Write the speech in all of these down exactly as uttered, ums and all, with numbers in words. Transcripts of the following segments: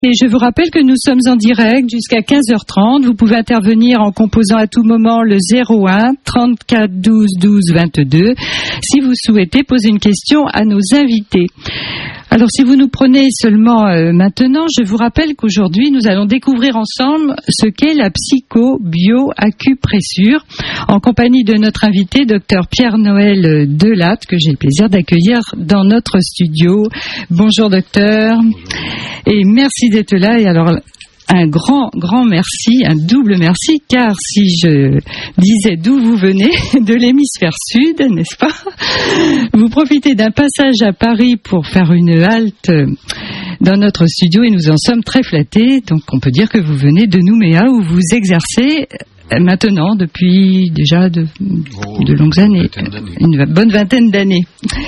Et je vous rappelle que nous sommes en direct jusqu'à quinze heures trente. Vous pouvez intervenir en composant à tout moment le zéro un trente-quatre douze douze vingt-deux si vous souhaitez poser une question à nos invités. Alors, si vous nous prenez seulement euh, maintenant, je vous rappelle qu'aujourd'hui, nous allons découvrir ensemble ce qu'est la psycho-bio-acupressure en compagnie de notre invité, docteur Pierre-Noël Delatte, que j'ai le plaisir d'accueillir dans notre studio. Bonjour, docteur. Bonjour. Et merci d'être là. Et alors, un grand, grand merci, un double merci, car si je disais d'où vous venez, de l'hémisphère sud, n'est-ce pas? Vous profitez d'un passage à Paris pour faire une halte dans notre studio et nous en sommes très flattés. Donc on peut dire que vous venez de Nouméa où vous exercez maintenant depuis déjà de, de longues années, une bonne vingtaine d'années.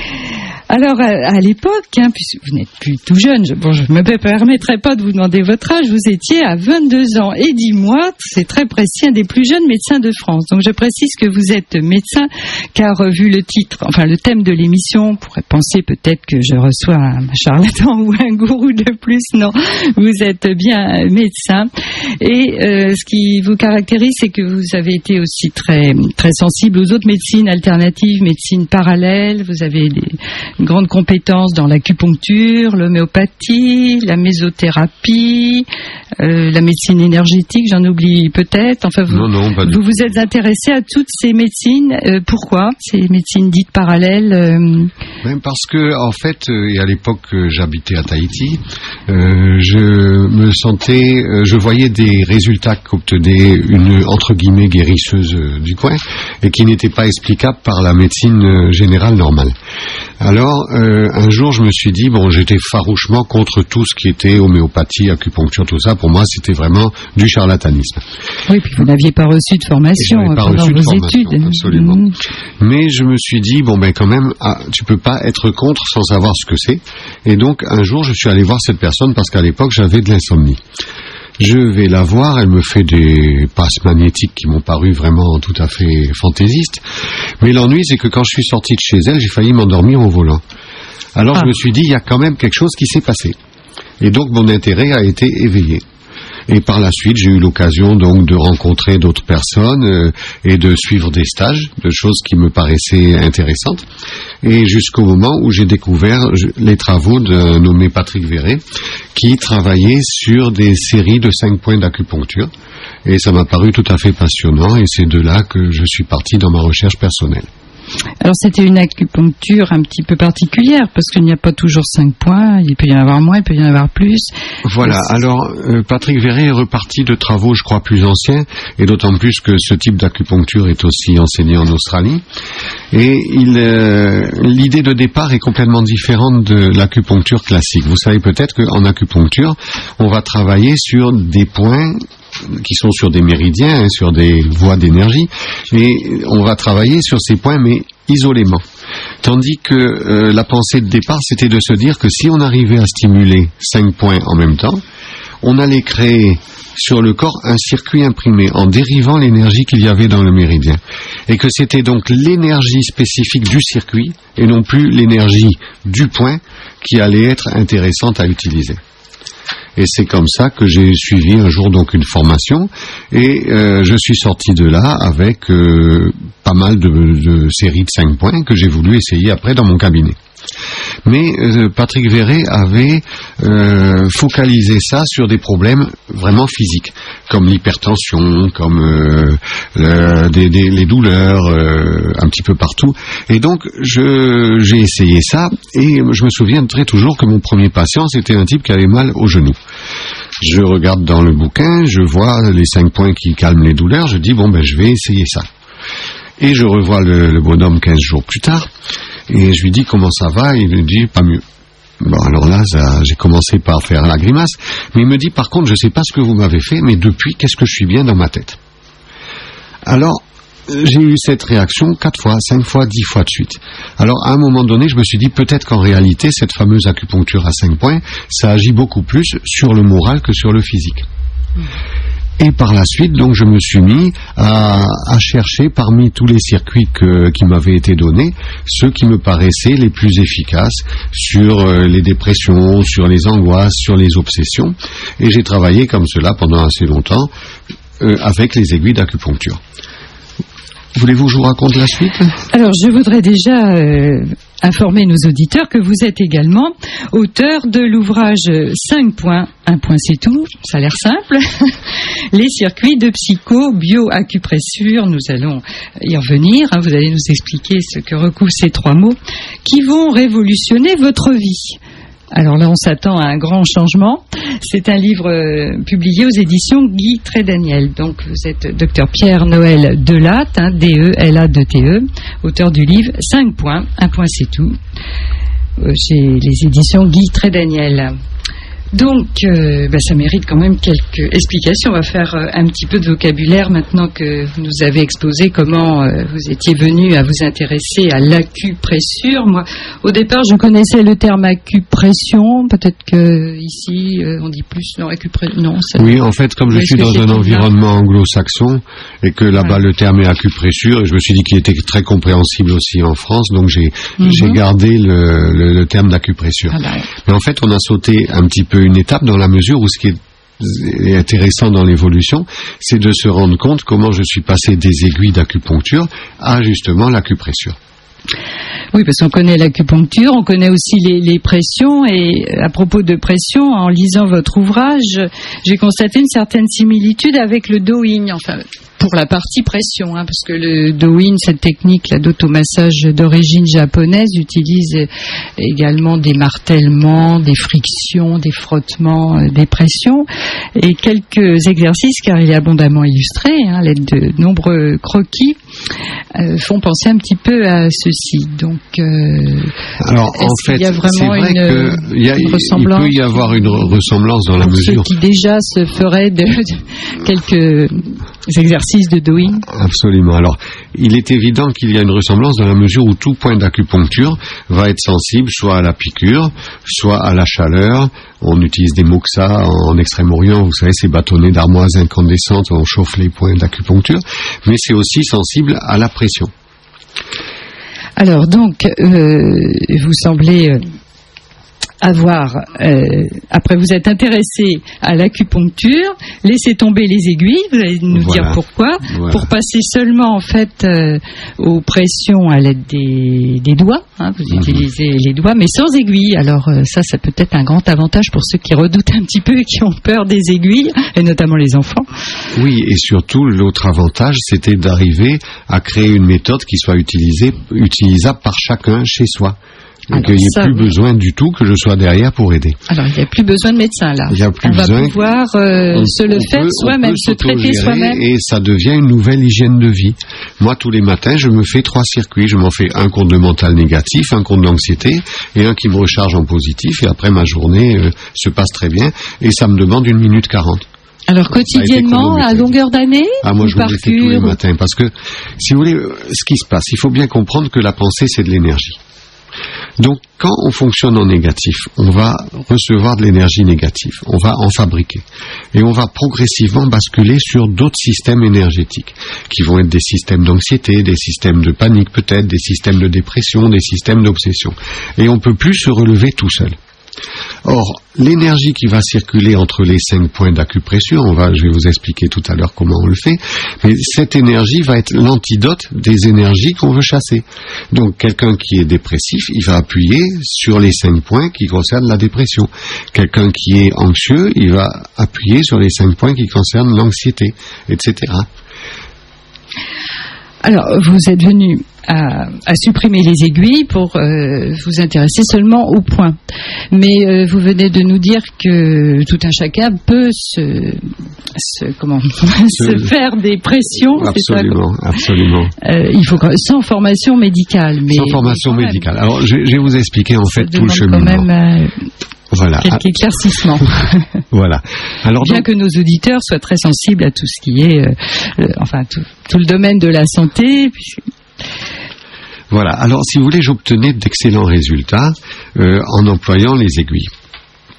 Alors, à, à l'époque, hein, puisque vous n'êtes plus tout jeune, je, bon, je ne me permettrai pas de vous demander votre âge, vous étiez à vingt-deux ans et dix mois, c'est très précis, un des plus jeunes médecins de France. Donc, je précise que vous êtes médecin, car euh, vu le titre, enfin le thème de l'émission, on pourrait penser peut-être que je reçois un charlatan ou un gourou de plus. Non, vous êtes bien médecin. Et euh, ce qui vous caractérise, c'est que vous avez été aussi très, très sensible aux autres médecines alternatives, médecines parallèles, vous avez des grandes compétences dans l'acupuncture, l'homéopathie, la mésothérapie, euh, la médecine énergétique, j'en oublie peut-être. Enfin, vous non, non, pas vous, vous êtes intéressé à toutes ces médecines. Euh, pourquoi ces médecines dites parallèles euh... Même parce que, en fait, euh, et à l'époque euh, j'habitais à Tahiti, euh, je me sentais, euh, je voyais des résultats qu'obtenait une entre guillemets guérisseuse euh, du coin et qui n'étaient pas explicables par la médecine euh, générale normale. Alors, euh, un jour, je me suis dit, bon, j'étais farouchement contre tout ce qui était homéopathie, acupuncture, tout ça. Pour moi, c'était vraiment du charlatanisme. Oui, puis vous n'aviez pas reçu de formation pas pendant reçu vos de formation, études. Absolument. Mmh. Mais je me suis dit, bon, ben quand même, ah, tu peux pas être contre sans savoir ce que c'est. Et donc, un jour, je suis allé voir cette personne parce qu'à l'époque, j'avais de l'insomnie. Je vais la voir, elle me fait des passes magnétiques qui m'ont paru vraiment tout à fait fantaisistes. Mais l'ennui, c'est que quand je suis sorti de chez elle, j'ai failli m'endormir au volant. Alors ah. je me suis dit, il y a quand même quelque chose qui s'est passé. Et donc mon intérêt a été éveillé. Et par la suite, j'ai eu l'occasion donc de rencontrer d'autres personnes euh, et de suivre des stages, de choses qui me paraissaient intéressantes. Et jusqu'au moment où j'ai découvert je, les travaux d'un nommé Patrick Verret, qui travaillait sur des séries de cinq points d'acupuncture. Et ça m'a paru tout à fait passionnant, et c'est de là que je suis parti dans ma recherche personnelle. Alors c'était une acupuncture un petit peu particulière parce qu'il n'y a pas toujours cinq points, il peut y en avoir moins, il peut y en avoir plus. Voilà, alors euh, Patrick Verret est reparti de travaux je crois plus anciens et d'autant plus que ce type d'acupuncture est aussi enseigné en Australie et il, euh, l'idée de départ est complètement différente de l'acupuncture classique. Vous savez peut-être qu'en acupuncture on va travailler sur des points qui sont sur des méridiens, hein, sur des voies d'énergie, et on va travailler sur ces points, mais isolément. Tandis que euh, la pensée de départ, c'était de se dire que si on arrivait à stimuler cinq points en même temps, on allait créer sur le corps un circuit imprimé en dérivant l'énergie qu'il y avait dans le méridien. Et que c'était donc l'énergie spécifique du circuit, et non plus l'énergie du point, qui allait être intéressante à utiliser. Et c'est comme ça que j'ai suivi un jour donc une formation et euh, je suis sorti de là avec euh, pas mal de, de séries de cinq points que j'ai voulu essayer après dans mon cabinet. Mais euh, Patrick Verret avait euh, focalisé ça sur des problèmes vraiment physiques, comme l'hypertension, comme euh, le, des, des, les douleurs, euh, un petit peu partout. Et donc, je, j'ai essayé ça, et je me souviens très toujours que mon premier patient, c'était un type qui avait mal au genou. Je regarde dans le bouquin, je vois les cinq points qui calment les douleurs, je dis, bon, ben, je vais essayer ça. Et je revois le, le bonhomme quinze jours plus tard, et je lui dis comment ça va, et il me dit pas mieux. Bon, alors là, ça, j'ai commencé par faire la grimace, mais il me dit par contre, je sais pas ce que vous m'avez fait, mais depuis, qu'est-ce que je suis bien dans ma tête. Alors, j'ai eu cette réaction quatre fois, cinq fois, dix fois de suite. Alors, à un moment donné, je me suis dit peut-être qu'en réalité, cette fameuse acupuncture à cinq points, ça agit beaucoup plus sur le moral que sur le physique. Et par la suite, donc, je me suis mis à, à chercher parmi tous les circuits que, qui m'avaient été donnés, ceux qui me paraissaient les plus efficaces sur euh, les dépressions, sur les angoisses, sur les obsessions. Et j'ai travaillé comme cela pendant assez longtemps euh, avec les aiguilles d'acupuncture. Voulez-vous que je vous raconte la suite ? Alors, je voudrais déjà euh, informer nos auditeurs que vous êtes également auteur de l'ouvrage cinq points, un point c'est tout, ça a l'air simple, les circuits de psycho-bio-acupressure, nous allons y revenir, hein, vous allez nous expliquer ce que recouvrent ces trois mots, qui vont révolutionner votre vie. Alors là, on s'attend à un grand changement. C'est un livre euh, publié aux éditions Guy Trédaniel. Donc, vous êtes docteur Pierre-Noël Delatte, hein, D E L A D T E, auteur du livre cinq points, un point c'est tout, euh, chez les éditions Guy Trédaniel. Donc, euh, bah, ça mérite quand même quelques explications. On va faire euh, un petit peu de vocabulaire maintenant que vous nous avez exposé comment euh, vous étiez venu à vous intéresser à l'acupressure. Moi, au départ, je connaissais le terme acupression. Peut-être que ici, euh, on dit plus non acupression. Non. Ça... Oui, en fait, comme je suis dans un environnement anglo-saxon et que là-bas ouais. le terme est acupressure, et je me suis dit qu'il était très compréhensible aussi en France, donc j'ai mm-hmm. j'ai gardé le, le, le terme d'acupressure. Ah bah. Mais en fait, on a sauté un petit peu une étape dans la mesure où ce qui est intéressant dans l'évolution, c'est de se rendre compte comment je suis passé des aiguilles d'acupuncture à justement l'acupressure. Oui, parce qu'on connaît l'acupuncture, on connaît aussi les, les pressions, et à propos de pression, en lisant votre ouvrage, j'ai constaté une certaine similitude avec le doing, enfin pour la partie pression, hein, parce que le doing, cette technique là, d'automassage d'origine japonaise, utilise également des martèlements, des frictions, des frottements, euh, des pressions, et quelques exercices, car il est abondamment illustré, hein, à l'aide de nombreux croquis, euh, font penser un petit peu à ceci. Donc, euh, alors en fait, il y a vraiment c'est vrai une, que y a, une ressemblance. Il peut y avoir une ressemblance dans la mesure. Ceux qui déjà se feraient de, de quelques exercices de doing. Absolument. Alors, il est évident qu'il y a une ressemblance dans la mesure où tout point d'acupuncture va être sensible soit à la piqûre, soit à la chaleur. On utilise des moxa en Extrême-Orient, vous savez, ces bâtonnets d'armoise incandescentes, on chauffe les points d'acupuncture, mais c'est aussi sensible à la pression. Alors donc, euh, vous semblez euh, avoir, euh, après vous êtes intéressé à l'acupuncture, laissez tomber les aiguilles, vous allez nous voilà. dire pourquoi, voilà. pour passer seulement en fait euh, aux pressions à l'aide des, des doigts, hein, vous mmh. utilisez les doigts, mais sans aiguilles. Alors euh, ça, ça peut être un grand avantage pour ceux qui redoutent un petit peu et qui ont peur des aiguilles, et notamment les enfants. Oui, et surtout l'autre avantage, c'était d'arriver à créer une méthode qui soit utilisée, utilisable par chacun chez soi. Donc il n'y a plus oui. besoin du tout que je sois derrière pour aider. Alors il n'y a plus besoin de médecin là. Il y a plus on besoin va pouvoir euh, on, se le on faire peut, soi-même, se traiter soi-même. Et ça devient une nouvelle hygiène de vie. Moi tous les matins je me fais trois circuits. Je m'en fais un contre le mental négatif, un contre l'anxiété et un qui me recharge en positif. Et après ma journée euh, se passe très bien et ça me demande une minute quarante. Alors quotidiennement, à longueur d'année, ah, moi je me le fais tous les matins parce que si vous voulez, ce qui se passe, il faut bien comprendre que la pensée c'est de l'énergie. Donc, quand on fonctionne en négatif, on va recevoir de l'énergie négative, on va en fabriquer. Et on va progressivement basculer sur d'autres systèmes énergétiques, qui vont être des systèmes d'anxiété, des systèmes de panique peut-être, des systèmes de dépression, des systèmes d'obsession. Et on ne peut plus se relever tout seul. Or, l'énergie qui va circuler entre les cinq points d'acupressure, on va, je vais vous expliquer tout à l'heure comment on le fait, mais cette énergie va être l'antidote des énergies qu'on veut chasser. Donc, quelqu'un qui est dépressif, il va appuyer sur les cinq points qui concernent la dépression. Quelqu'un qui est anxieux, il va appuyer sur les cinq points qui concernent l'anxiété, et cetera. Alors, vous êtes venu à, à supprimer les aiguilles pour euh, vous intéresser seulement aux points. Mais euh, vous venez de nous dire que tout un chacun peut se, se, comment, se faire des pressions. Absolument, c'est ça, absolument. Euh, il faut sans formation médicale. Mais, sans formation mais médicale. Alors, je, je vais vous expliquer en fait ça tout le cheminement. Quand même, euh, Voilà. Quelques éclaircissements. Voilà. Alors bien donc, que nos auditeurs soient très sensibles à tout ce qui est, euh, euh, enfin tout, tout le domaine de la santé. Puisque... Voilà. Alors, si vous voulez, j'obtenais d'excellents résultats euh, en employant les aiguilles.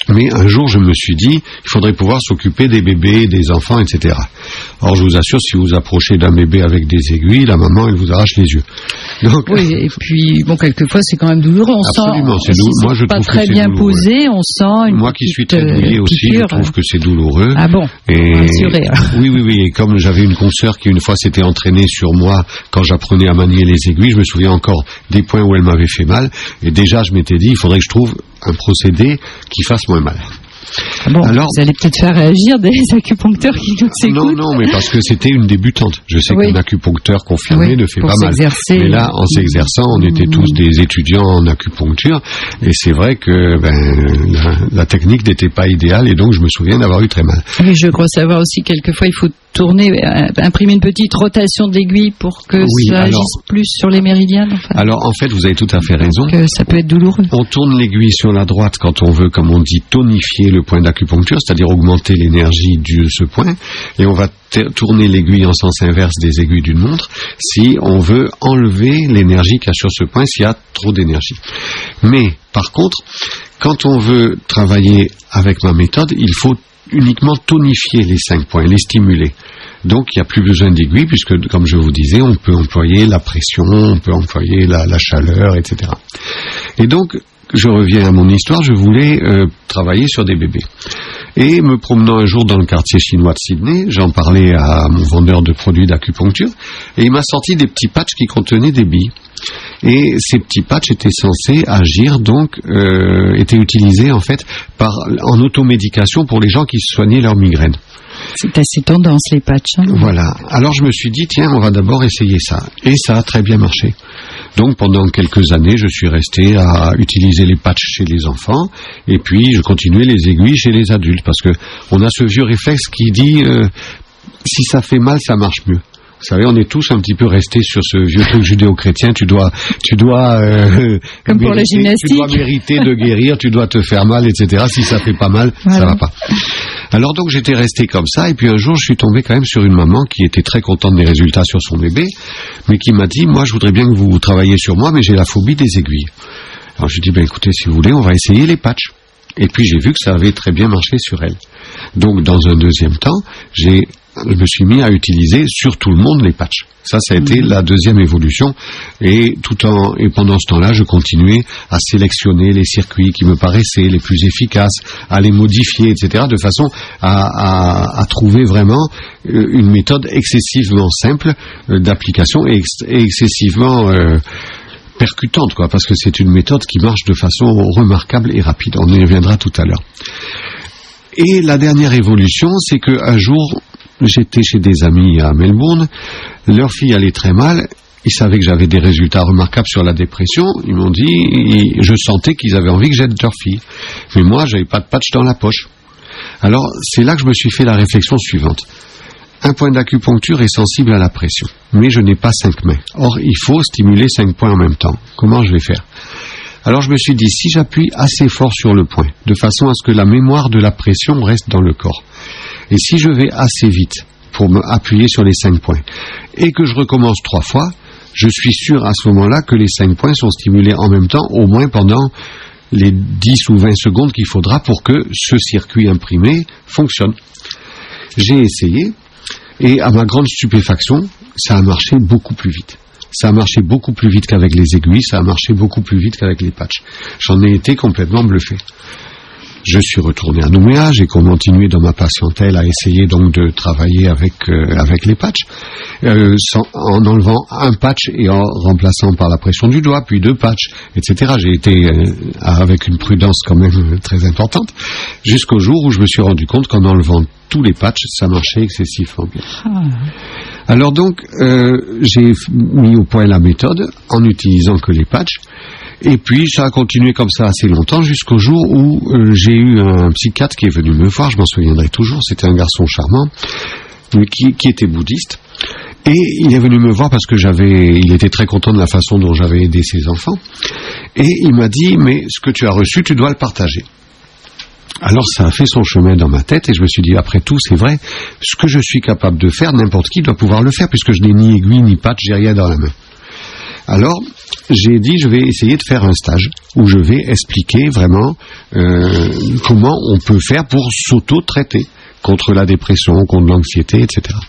Mais un jour, je me suis dit, il faudrait pouvoir s'occuper des bébés, des enfants, et cetera. Or, je vous assure, si vous approchez d'un bébé avec des aiguilles, la maman, elle vous arrache les yeux. Donc, oui, et puis, bon, quelquefois, c'est quand même douloureux. On absolument, sent, c'est douloureux. Si Moi, je pas trouve très que c'est bien douloureux. posé, on sent une Moi qui petite, suis très douillet euh, aussi, piqûre. je trouve que c'est douloureux. Ah bon, et... rassuré. Oui, oui, oui. Et comme j'avais une consoeur qui, une fois, s'était entraînée sur moi quand j'apprenais à manier les aiguilles, je me souviens encore des points où elle m'avait fait mal. Et déjà, je m'étais dit, il faudrait que je trouve un procédé qui fasse moins mal. Bon, alors, vous allez peut-être faire réagir des acupuncteurs qui nous écoutent. Non, non, mais parce que c'était une débutante. Je sais oui. qu'un acupuncteur confirmé oui, ne fait pour pas mal. Mais là, en s'exerçant, on était tous des étudiants en acupuncture, et c'est vrai que ben, la, la technique n'était pas idéale, et donc je me souviens d'avoir eu très mal. Oui, je crois savoir aussi quelquefois il faut tourner, imprimer une petite rotation d'aiguille pour que oui, ça alors, agisse plus sur les méridianes. Enfin. Alors, en fait, vous avez tout à fait raison. Que ça peut être douloureux. On tourne l'aiguille sur la droite quand on veut, comme on dit, tonifier le point d'acupuncture, c'est-à-dire augmenter l'énergie de ce point, et on va t- tourner l'aiguille en sens inverse des aiguilles d'une montre si on veut enlever l'énergie qu'il y a sur ce point, s'il y a trop d'énergie. Mais, par contre, quand on veut travailler avec ma méthode, il faut uniquement tonifier les cinq points, les stimuler. Donc il n'y a plus besoin d'aiguille puisque, comme je vous disais, on peut employer la pression, on peut employer la, la chaleur, et cetera. Et donc, je reviens à mon histoire, je voulais euh, travailler sur des bébés. Et me promenant un jour dans le quartier chinois de Sydney, j'en parlais à mon vendeur de produits d'acupuncture, et il m'a sorti des petits patchs qui contenaient des billes. Et ces petits patchs étaient censés agir, donc, euh, étaient utilisés en fait par, en automédication pour les gens qui soignaient leur migraine. C'est assez tendance, les patchs. Hein. Voilà. Alors je me suis dit, tiens, on va d'abord essayer ça. Et ça a très bien marché. Donc pendant quelques années, je suis resté à utiliser les patchs chez les enfants, et puis je continuais les aiguilles chez les adultes, parce que on a ce vieux réflexe qui dit, euh, si ça fait mal, ça marche mieux. Vous savez, on est tous un petit peu restés sur ce vieux truc judéo-chrétien. Tu dois, tu dois, euh, comme mériter, pour la gymnastique, tu dois mériter de guérir, tu dois te faire mal, et cetera. Si ça fait pas mal, voilà. Ça va pas. Alors donc j'étais resté comme ça, et puis un jour je suis tombé quand même sur une maman qui était très contente des résultats sur son bébé, mais qui m'a dit, moi je voudrais bien que vous travailliez sur moi, mais j'ai la phobie des aiguilles. Alors je lui ai dit, ben écoutez, si vous voulez, on va essayer les patchs. Et puis j'ai vu que ça avait très bien marché sur elle. Donc dans un deuxième temps, j'ai, je me suis mis à utiliser sur tout le monde les patchs. Ça, ça a été la deuxième évolution. Et tout en, et pendant ce temps-là, je continuais à sélectionner les circuits qui me paraissaient les plus efficaces, à les modifier, et cetera, de façon à, à, à trouver vraiment une méthode excessivement simple d'application et, ex, et excessivement euh, percutante, quoi, parce que c'est une méthode qui marche de façon remarquable et rapide. On y reviendra tout à l'heure. Et la dernière évolution, c'est qu'un jour, j'étais chez des amis à Melbourne, leur fille allait très mal, ils savaient que j'avais des résultats remarquables sur la dépression, ils m'ont dit, je sentais qu'ils avaient envie que j'aide leur fille. Mais moi, j'avais pas de patch dans la poche. Alors, c'est là que je me suis fait la réflexion suivante. Un point d'acupuncture est sensible à la pression, mais je n'ai pas cinq mains. Or, il faut stimuler cinq points en même temps. Comment je vais faire ? Alors je me suis dit, si j'appuie assez fort sur le point, de façon à ce que la mémoire de la pression reste dans le corps, et si je vais assez vite pour m'appuyer sur les cinq points, et que je recommence trois fois, je suis sûr à ce moment-là que les cinq points sont stimulés en même temps, au moins pendant les dix ou vingt secondes qu'il faudra pour que ce circuit imprimé fonctionne. J'ai essayé, et à ma grande stupéfaction, ça a marché beaucoup plus vite. Ça a marché beaucoup plus vite qu'avec les aiguilles, ça a marché beaucoup plus vite qu'avec les patchs. J'en ai été complètement bluffé. Je suis retourné à Nouméa, j'ai continué dans ma patientèle à essayer donc de travailler avec euh, avec les patchs, euh, sans, en enlevant un patch et en remplaçant par la pression du doigt, puis deux patchs, et cetera. J'ai été euh, avec une prudence quand même très importante, jusqu'au jour où je me suis rendu compte qu'en enlevant tous les patchs, ça marchait excessivement bien. Ah. Alors donc, euh, j'ai mis au point la méthode en n'utilisant que les patchs. Et puis ça a continué comme ça assez longtemps jusqu'au jour où euh, j'ai eu un psychiatre qui est venu me voir, je m'en souviendrai toujours, c'était un garçon charmant qui, qui était bouddhiste, et il est venu me voir parce que j'avais, il était très content de la façon dont j'avais aidé ses enfants, et il m'a dit, mais ce que tu as reçu, tu dois le partager. Alors ça a fait son chemin dans ma tête et je me suis dit, après tout, c'est vrai, ce que je suis capable de faire, n'importe qui doit pouvoir le faire, puisque je n'ai ni aiguille ni patch, j'ai rien dans la main. Alors, j'ai dit je vais essayer de faire un stage où je vais expliquer vraiment euh, comment on peut faire pour s'auto-traiter contre la dépression, contre l'anxiété, et cetera.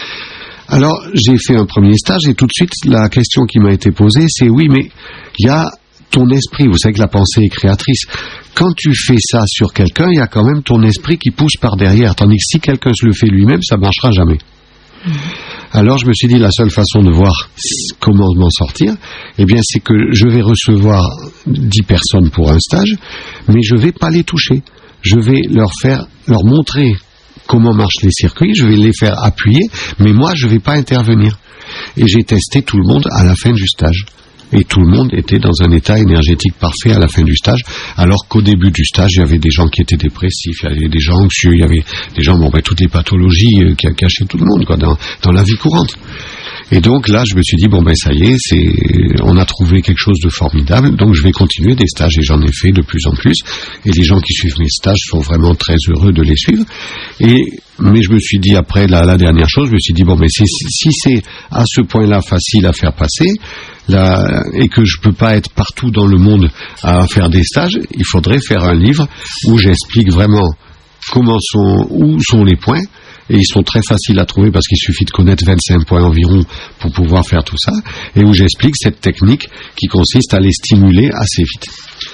Alors, j'ai fait un premier stage et tout de suite, la question qui m'a été posée, c'est oui, mais il y a ton esprit. Vous savez que la pensée est créatrice. Quand tu fais ça sur quelqu'un, il y a quand même ton esprit qui pousse par derrière. Tandis que si quelqu'un se le fait lui-même, ça ne marchera jamais. Mmh. Alors, je me suis dit, la seule façon de voir comment m'en sortir, eh bien, c'est que je vais recevoir dix personnes pour un stage, mais je ne vais pas les toucher. Je vais leur faire, leur montrer comment marchent les circuits, je vais les faire appuyer, mais moi, je ne vais pas intervenir. Et j'ai testé tout le monde à la fin du stage. Et tout le monde était dans un état énergétique parfait à la fin du stage, alors qu'au début du stage, il y avait des gens qui étaient dépressifs, il y avait des gens anxieux, il y avait des gens, bon ben, toutes les pathologies euh, qui cachaient tout le monde, quoi, dans, dans la vie courante. Et donc là, je me suis dit, bon ben ça y est, c'est, on a trouvé quelque chose de formidable, donc je vais continuer des stages, et j'en ai fait de plus en plus, et les gens qui suivent mes stages sont vraiment très heureux de les suivre. Et, mais je me suis dit, après la, la dernière chose, je me suis dit, bon ben si, si c'est à ce point-là facile à faire passer, là, et que je peux pas être partout dans le monde à faire des stages, il faudrait faire un livre où j'explique vraiment comment sont, où sont les points. Et ils sont très faciles à trouver parce qu'il suffit de connaître vingt-cinq points environ pour pouvoir faire tout ça, et où j'explique cette technique qui consiste à les stimuler assez vite.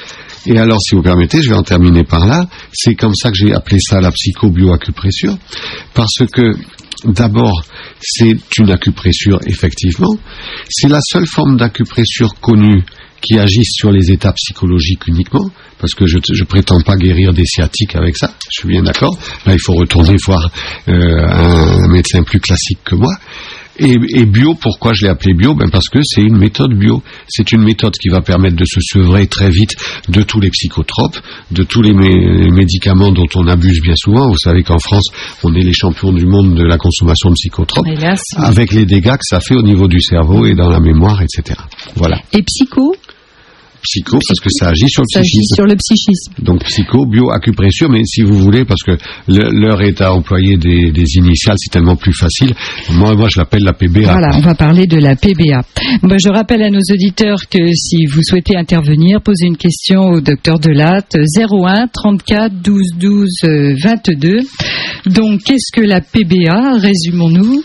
Et alors, si vous permettez, je vais en terminer par là. C'est comme ça que j'ai appelé ça la psycho-bio-acupressure, parce que d'abord, c'est une acupressure, effectivement. C'est la seule forme d'acupressure connue qui agissent sur les états psychologiques uniquement, parce que je ne prétends pas guérir des sciatiques avec ça, je suis bien d'accord. Là, il faut retourner voir euh, un, un médecin plus classique que moi. Et, et bio, pourquoi je l'ai appelé bio? Ben parce que c'est une méthode bio. C'est une méthode qui va permettre de se sevrer très vite de tous les psychotropes, de tous les, mé- les médicaments dont on abuse bien souvent. Vous savez qu'en France, on est les champions du monde de la consommation de psychotropes, Hélas, oui. Avec les dégâts que ça fait au niveau du cerveau et dans la mémoire, et cetera. Voilà. Et psycho? Psycho, parce que ça agit sur le ça psychisme. agit sur le psychisme. Donc psycho, bio, acupressure, mais si vous voulez, parce que le, l'heure est à employer des, des initiales, c'est tellement plus facile. Moi, moi, je l'appelle la P B A. Voilà, on va parler de la P B A. Ben, je rappelle à nos auditeurs que si vous souhaitez intervenir, poser une question au docteur Delatte, zéro un trente-quatre douze douze vingt-deux. Donc, qu'est-ce que la P B A? Résumons-nous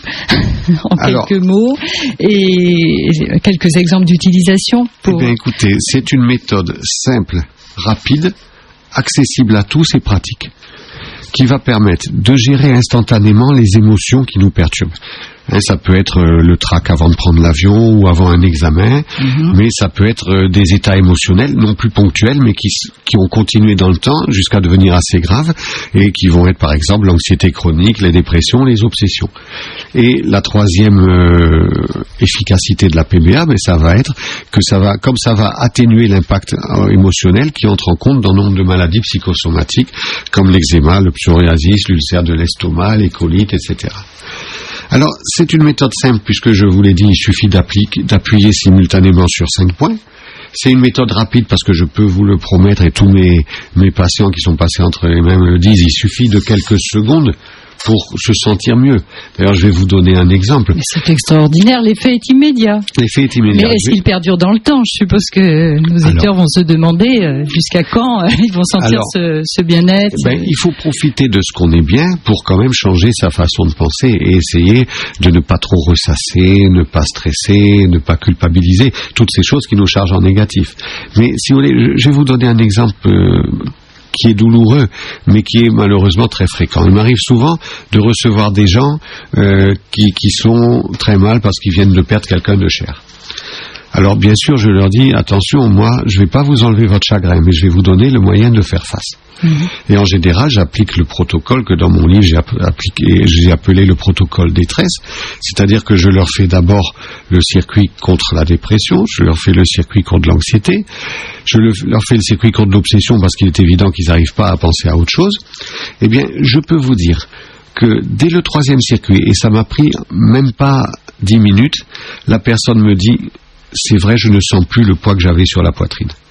en Alors, quelques mots et quelques exemples d'utilisation. Pour... Eh bien, écoutez, c'est une méthode simple, rapide, accessible à tous et pratique, qui va permettre de gérer instantanément les émotions qui nous perturbent. Hein, ça peut être euh, le trac avant de prendre l'avion ou avant un examen, mm-hmm. mais ça peut être euh, des états émotionnels, non plus ponctuels, mais qui, qui ont continué dans le temps jusqu'à devenir assez graves, et qui vont être par exemple l'anxiété chronique, les dépressions, les obsessions. Et la troisième euh, efficacité de la P B A, ben, ça va être que ça va, comme ça va atténuer l'impact euh, émotionnel qui entre en compte dans nombre de maladies psychosomatiques, comme l'eczéma, le psoriasis, l'ulcère de l'estomac, les colites, et cetera. Alors, c'est une méthode simple, puisque je vous l'ai dit, il suffit d'appuyer simultanément sur cinq points. C'est une méthode rapide, parce que je peux vous le promettre, et tous mes, mes patients qui sont passés entre les mains me le disent, il suffit de quelques secondes pour se sentir mieux. D'ailleurs, je vais vous donner un exemple. Mais c'est extraordinaire, l'effet est immédiat. L'effet est immédiat. Mais est-ce qu'il perdure dans le temps? Je suppose que nos auditeurs vont se demander euh, jusqu'à quand euh, ils vont sentir alors, ce, ce bien-être. Ben, il faut profiter de ce qu'on est bien pour quand même changer sa façon de penser et essayer de ne pas trop ressasser, ne pas stresser, ne pas culpabiliser, toutes ces choses qui nous chargent en négatif. Mais si vous voulez, je vais vous donner un exemple euh, qui est douloureux, mais qui est malheureusement très fréquent. Il m'arrive souvent de recevoir des gens euh, qui, qui sont très mal parce qu'ils viennent de perdre quelqu'un de cher. Alors bien sûr, je leur dis, attention, moi, je ne vais pas vous enlever votre chagrin, mais je vais vous donner le moyen de faire face. Mmh. Et en général, j'applique le protocole que dans mon livre, j'ai, appliqué, j'ai appelé le protocole détresse, c'est-à-dire que je leur fais d'abord le circuit contre la dépression, je leur fais le circuit contre l'anxiété, je le, leur fais le circuit contre l'obsession parce qu'il est évident qu'ils n'arrivent pas à penser à autre chose. Eh bien, je peux vous dire que dès le troisième circuit, et ça m'a pris même pas dix minutes, la personne me dit, c'est vrai, je ne sens plus le poids que j'avais sur la poitrine.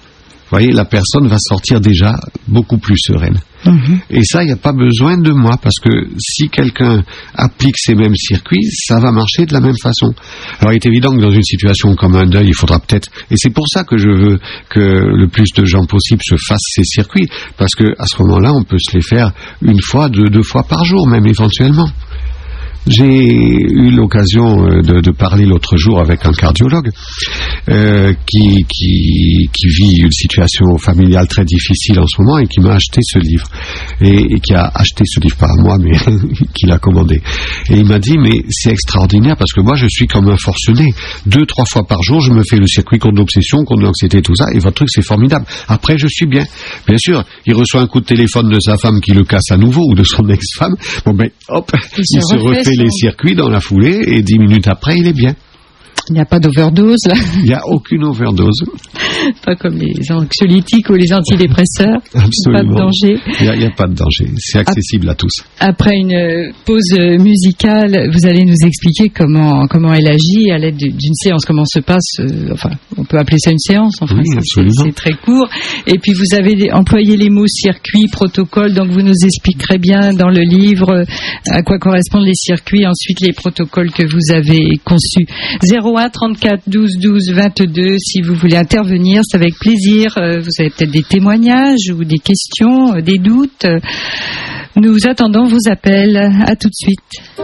Vous voyez, la personne va sortir déjà beaucoup plus sereine. Mmh. Et ça, il n'y a pas besoin de moi, parce que si quelqu'un applique ces mêmes circuits, ça va marcher de la même façon. Alors, il est évident que dans une situation comme un deuil, il faudra peut-être, et c'est pour ça que je veux que le plus de gens possible se fassent ces circuits, parce que à ce moment-là, on peut se les faire une fois, deux, deux fois par jour, même éventuellement. J'ai eu l'occasion de, de parler l'autre jour avec un cardiologue euh, qui, qui, qui vit une situation familiale très difficile en ce moment et qui m'a acheté ce livre. Et, et qui a acheté ce livre, pas à moi, mais qui l'a commandé. Et il m'a dit, mais c'est extraordinaire parce que moi je suis comme un forcené. Deux, trois fois par jour, je me fais le circuit contre l'obsession, contre l'anxiété, tout ça, et votre truc c'est formidable. Après, je suis bien. Bien sûr, il reçoit un coup de téléphone de sa femme qui le casse à nouveau, ou de son ex-femme. Bon ben, hop, il, il se refait, refait les circuits dans la foulée et dix minutes après, il est bien. Il n'y a pas d'overdose, là. Il n'y a aucune overdose. Pas comme les anxiolytiques ou les antidépresseurs. Absolument. Pas de danger. Il n'y a, a pas de danger. C'est accessible à tous. Après une pause musicale, vous allez nous expliquer comment, comment elle agit à l'aide d'une séance, comment se passe, euh, enfin, on peut appeler ça une séance, enfin, oui, c'est, c'est très court. Et puis vous avez employé les mots circuit, protocole, donc vous nous expliquerez bien dans le livre à quoi correspondent les circuits, ensuite les protocoles que vous avez conçus. zéro un trente-quatre douze douze vingt-deux, si vous voulez intervenir, c'est avec plaisir. Vous avez peut-être des témoignages ou des questions, des doutes. Nous attendons vos appels. À tout de suite.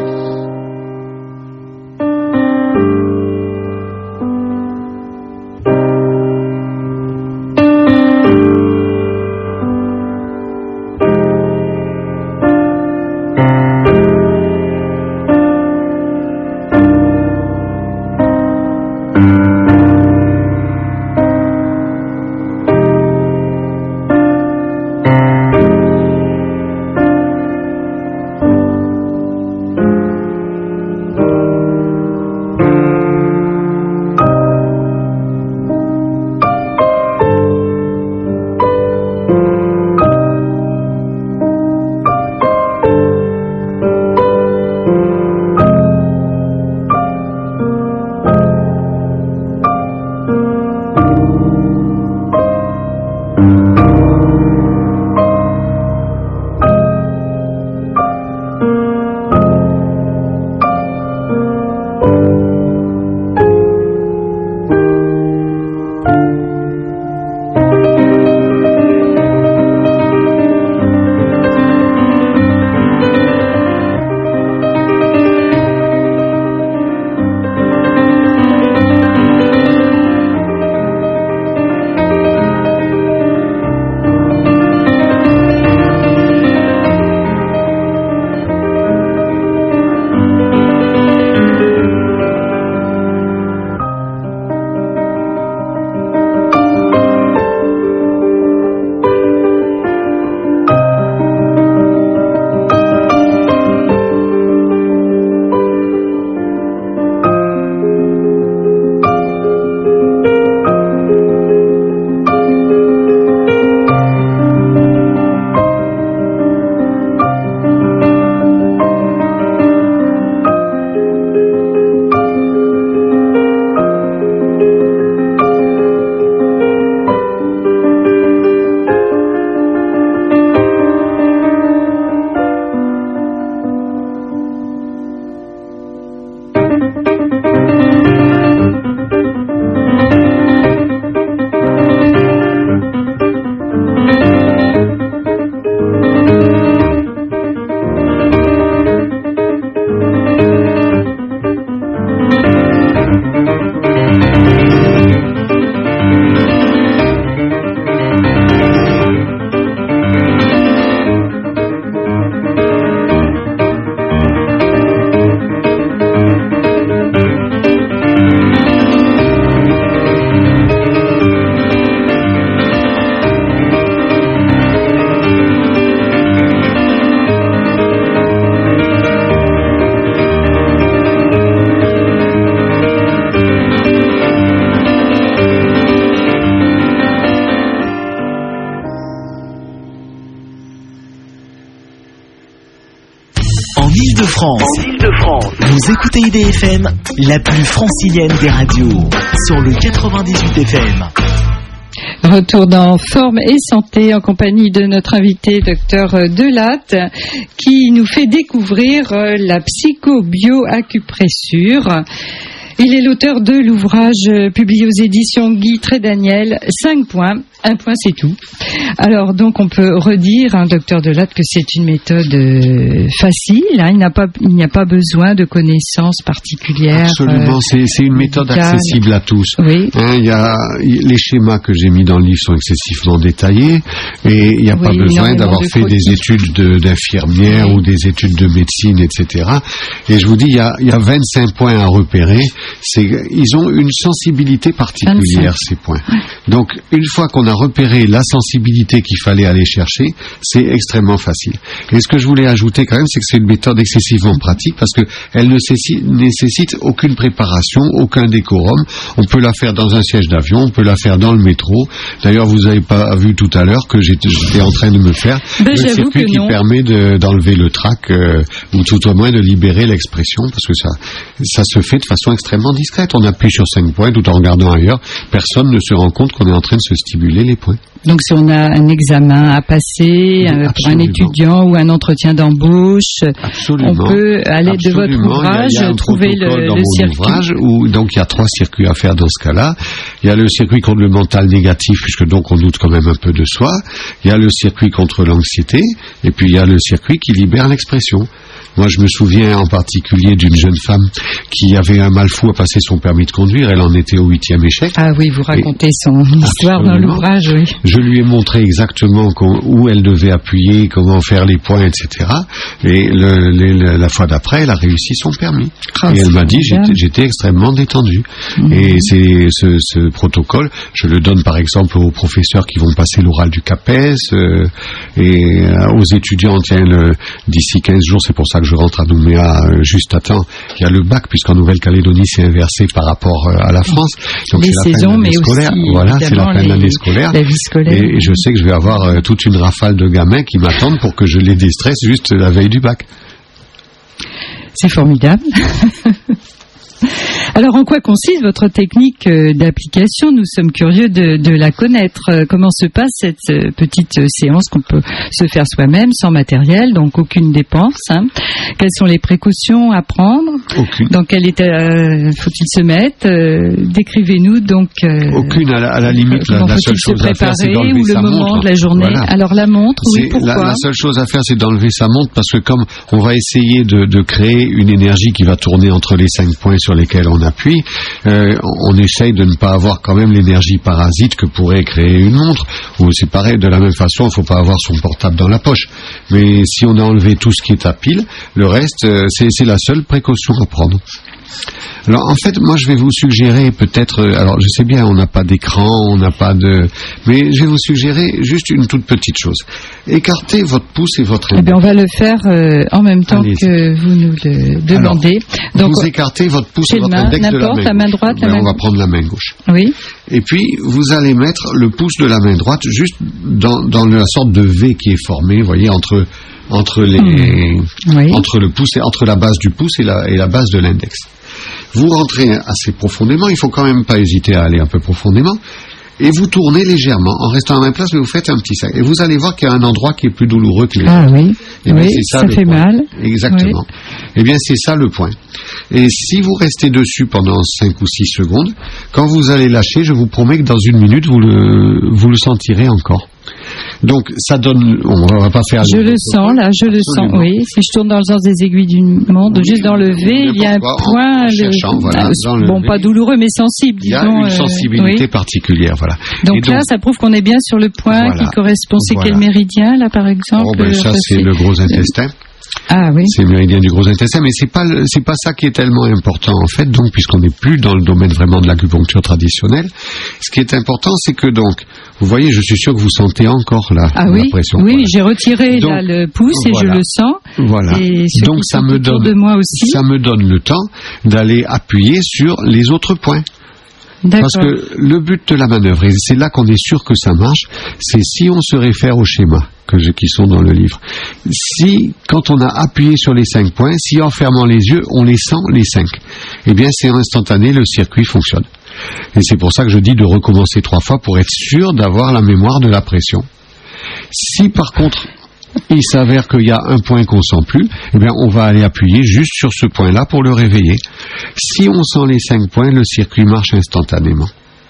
Vous écoutez I D F M, la plus francilienne des radios, sur le quatre-vingt-dix-huit F M. Retour dans Forme et Santé en compagnie de notre invité, docteur Delatte, qui nous fait découvrir la psychobioacupressure. Il est l'auteur de l'ouvrage publié aux éditions Guy Trédaniel, cinq points. Un point, c'est tout. Alors, donc, on peut redire, hein, docteur Delatte, que c'est une méthode euh, facile. Hein, il n'y a pas, il n'y a pas besoin de connaissances particulières. Absolument, euh, c'est, c'est une méthode médicale. Accessible à tous. Oui. Hein, il y a, les schémas que j'ai mis dans le livre sont excessivement détaillés et il n'y a oui, pas besoin d'avoir de fait des études de, d'infirmière oui. ou des études de médecine, et cetera. Et je vous dis, il y a, il y a vingt-cinq points à repérer. C'est, ils ont une sensibilité particulière, vingt-cinq. Ces points. Donc, une fois qu'on a repérer la sensibilité qu'il fallait aller chercher, c'est extrêmement facile. Et ce que je voulais ajouter quand même, c'est que c'est une méthode excessivement pratique parce qu'elle ne nécessite aucune préparation, aucun décorum. On peut la faire dans un siège d'avion, on peut la faire dans le métro. D'ailleurs, vous n'avez pas vu tout à l'heure que j'étais, j'étais en train de me faire ben, le circuit qui permet de, d'enlever le trac euh, ou tout au moins de libérer l'expression parce que ça, ça se fait de façon extrêmement discrète. On appuie sur cinq points tout en regardant ailleurs. Personne ne se rend compte qu'on est en train de se stimuler les points. Donc si on a un examen à passer euh, pour un étudiant ou un entretien d'embauche, absolument. On peut, à l'aide absolument. De votre ouvrage, il y a, il y a trouver le, dans le mon circuit. Ouvrage où, donc il y a trois circuits à faire dans ce cas-là. Il y a le circuit contre le mental négatif, puisque donc on doute quand même un peu de soi. Il y a le circuit contre l'anxiété, et puis il y a le circuit qui libère l'expression. Moi, je me souviens en particulier d'une jeune femme qui avait un mal fou à passer son permis de conduire. Elle en était au huitième échec. Ah oui, vous racontez et son histoire absolument. Dans l'ouvrage, oui. Je lui ai montré exactement où elle devait appuyer, comment faire les points, et cetera. Et le, le, la fois d'après, elle a réussi son permis. Oh, et elle m'a dit, j'étais, j'étais extrêmement détendu. Mmh. Et c'est ce, ce protocole, je le donne par exemple aux professeurs qui vont passer l'oral du CAPES euh, et euh, aux étudiants, tiens, le, d'ici quinze jours, c'est pour ça que je rentre à Nouméa euh, juste à temps. Il y a le bac, puisqu'en Nouvelle-Calédonie, c'est inversé par rapport euh, à la France. Donc les c'est saisons, la fin de l'année mais scolaire. aussi, voilà, c'est la fin de l'année scolaire. La vie scolaire. Et, et je sais que je vais avoir euh, toute une rafale de gamins qui m'attendent pour que je les déstresse juste la veille du bac. C'est formidable. Alors, en quoi consiste votre technique d'application ? Nous sommes curieux de, de la connaître. Comment se passe cette petite séance qu'on peut se faire soi-même, sans matériel, donc aucune dépense, hein. Quelles sont les précautions à prendre ? Aucune. Dans quel état euh, faut-il se mettre ? euh, Décrivez-nous donc. Euh, aucune, à la, à la limite, la, la seule chose à faire, c'est d'enlever ou le sa moment montre. De la journée. Voilà. Alors la montre, oui, pourquoi ? la, la seule chose à faire, c'est d'enlever sa montre, parce que comme on va essayer de, de créer une énergie qui va tourner entre les cinq points sur lesquels on appuie, euh, on essaye de ne pas avoir quand même l'énergie parasite que pourrait créer une montre. Ou c'est pareil, de la même façon, il ne faut pas avoir son portable dans la poche. Mais si on a enlevé tout ce qui est à pile, le reste, euh, c'est, c'est la seule précaution à prendre. Alors en fait, moi je vais vous suggérer peut-être, alors je sais bien on n'a pas d'écran, on n'a pas de, mais je vais vous suggérer juste une toute petite chose. Écartez votre pouce et votre index. Eh bien on va le faire euh, en même temps Allez-y. Que vous nous le demandez. Alors, donc vous écartez votre pouce et votre main, index de la main, la main droite. Ben, la main on va prendre la main gauche. Oui. Et puis vous allez mettre le pouce de la main droite juste dans, dans la sorte de V qui est formée, vous voyez, entre entre les mmh. oui. entre le pouce et entre la base du pouce et la et la base de l'index. Vous rentrez assez profondément, il ne faut quand même pas hésiter à aller un peu profondément, et vous tournez légèrement, en restant à la même place, mais vous faites un petit sac. Et vous allez voir qu'il y a un endroit qui est plus douloureux que les autres. Ah oui, et bien, oui c'est ça, ça le fait point. Mal. Exactement. Oui. Eh bien, c'est ça le point. Et si vous restez dessus pendant cinq ou six secondes, quand vous allez lâcher, je vous promets que dans une minute, vous le, vous le sentirez encore. Donc, ça donne... On va pas faire... Je le sens, là, je Absolument. Le sens, oui. Si je tourne dans le sens des aiguilles du monde, oui, juste dans le V, il y a un point... En cherchant, de, voilà, euh, dans le bon, V, pas douloureux, mais sensible, disons. Il y a une sensibilité euh, oui. particulière, voilà. Donc, donc là, ça prouve qu'on est bien sur le point voilà. Qui correspond... C'est voilà. Quel méridien, là, par exemple oh, ben, ça, c'est le gros intestin. Ah oui. C'est le méridien du gros intestin, mais c'est pas le, c'est pas ça qui est tellement important en fait. Donc, puisqu'on n'est plus dans le domaine vraiment de l'acupuncture traditionnelle, ce qui est important, c'est que donc, vous voyez, je suis sûr que vous sentez encore là ah oui, la pression. Oui, voilà. J'ai retiré donc, là, le pouce et voilà. Je le sens. Voilà. Et donc ça me donne, de moi aussi. ça me donne le temps d'aller appuyer sur les autres points. D'accord. Parce que le but de la manœuvre, et c'est là qu'on est sûr que ça marche, c'est si on se réfère aux schémas que je, qui sont dans le livre. Si, quand on a appuyé sur les cinq points, si en fermant les yeux, on les sent les cinq, eh bien c'est instantané, le circuit fonctionne. Et c'est pour ça que je dis de recommencer trois fois pour être sûr d'avoir la mémoire de la pression. Si par contre il s'avère qu'il y a un point qu'on sent plus, eh bien on va aller appuyer juste sur ce point-là pour le réveiller. Si on sent les cinq points, le circuit marche instantanément.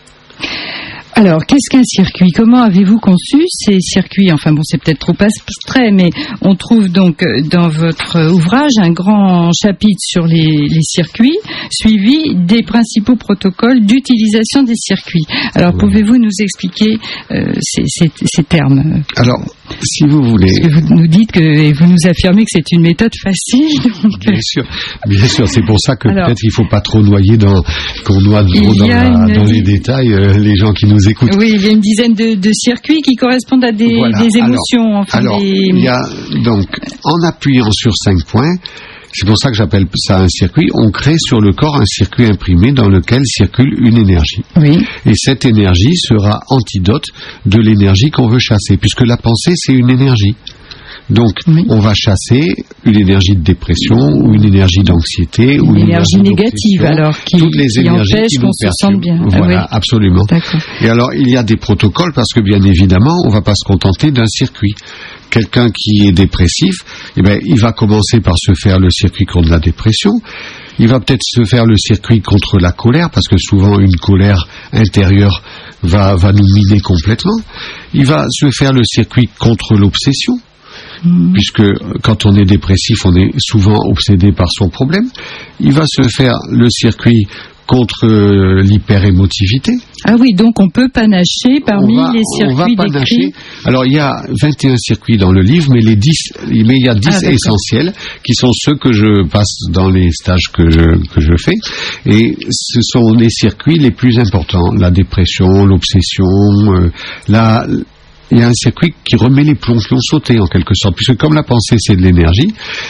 Alors, qu'est-ce qu'un circuit? Comment avez-vous conçu ces circuits? Enfin bon, c'est peut-être trop abstrait, mais on trouve donc dans votre ouvrage un grand chapitre sur les, les circuits, suivi des principaux protocoles d'utilisation des circuits. Alors, oui. Pouvez-vous nous expliquer euh, ces, ces, ces termes? Alors, si vous voulez... Parce que vous nous dites que, et vous nous affirmez que c'est une méthode facile. Donc... Bien sûr, bien sûr, c'est pour ça que Alors, peut-être il ne faut pas trop noyer dans, qu'on noie trop dans, la, une... dans les détails euh, les gens qui nous écoutent. Oui, il y a une dizaine de, de circuits qui correspondent à des, voilà. des émotions. Alors, enfin, alors des... il y a donc, en appuyant sur cinq points, c'est pour ça que j'appelle ça un circuit, on crée sur le corps un circuit imprimé dans lequel circule une énergie. Oui. Et cette énergie sera antidote de l'énergie qu'on veut chasser, puisque la pensée, c'est une énergie. Donc, oui. on va chasser une énergie de dépression ou une énergie d'anxiété une ou une énergie, énergie négative, alors qui, toutes les qui énergies empêche qui qu'on nous se sente bien. Voilà, ah, oui. absolument. D'accord. Et alors, il y a des protocoles parce que bien évidemment, on ne va pas se contenter d'un circuit. Quelqu'un qui est dépressif, eh ben, il va commencer par se faire le circuit contre la dépression. Il va peut-être se faire le circuit contre la colère, parce que souvent une colère intérieure va, va nous miner complètement. Il va se faire le circuit contre l'obsession. Mmh. Puisque quand on est dépressif, on est souvent obsédé par son problème. Il va se faire le circuit contre euh, l'hyperémotivité. Ah oui, donc on peut panacher parmi va, les circuits décrits. Alors il y a vingt et un circuits dans le livre, mais les dix, mais il y a dix ah, essentiels qui sont ceux que je passe dans les stages que je, que je fais. Et ce sont les circuits les plus importants. La dépression, l'obsession, euh, la... Il y a un circuit qui remet les plombs qui ont sauté en quelque sorte, puisque comme la pensée c'est de l'énergie,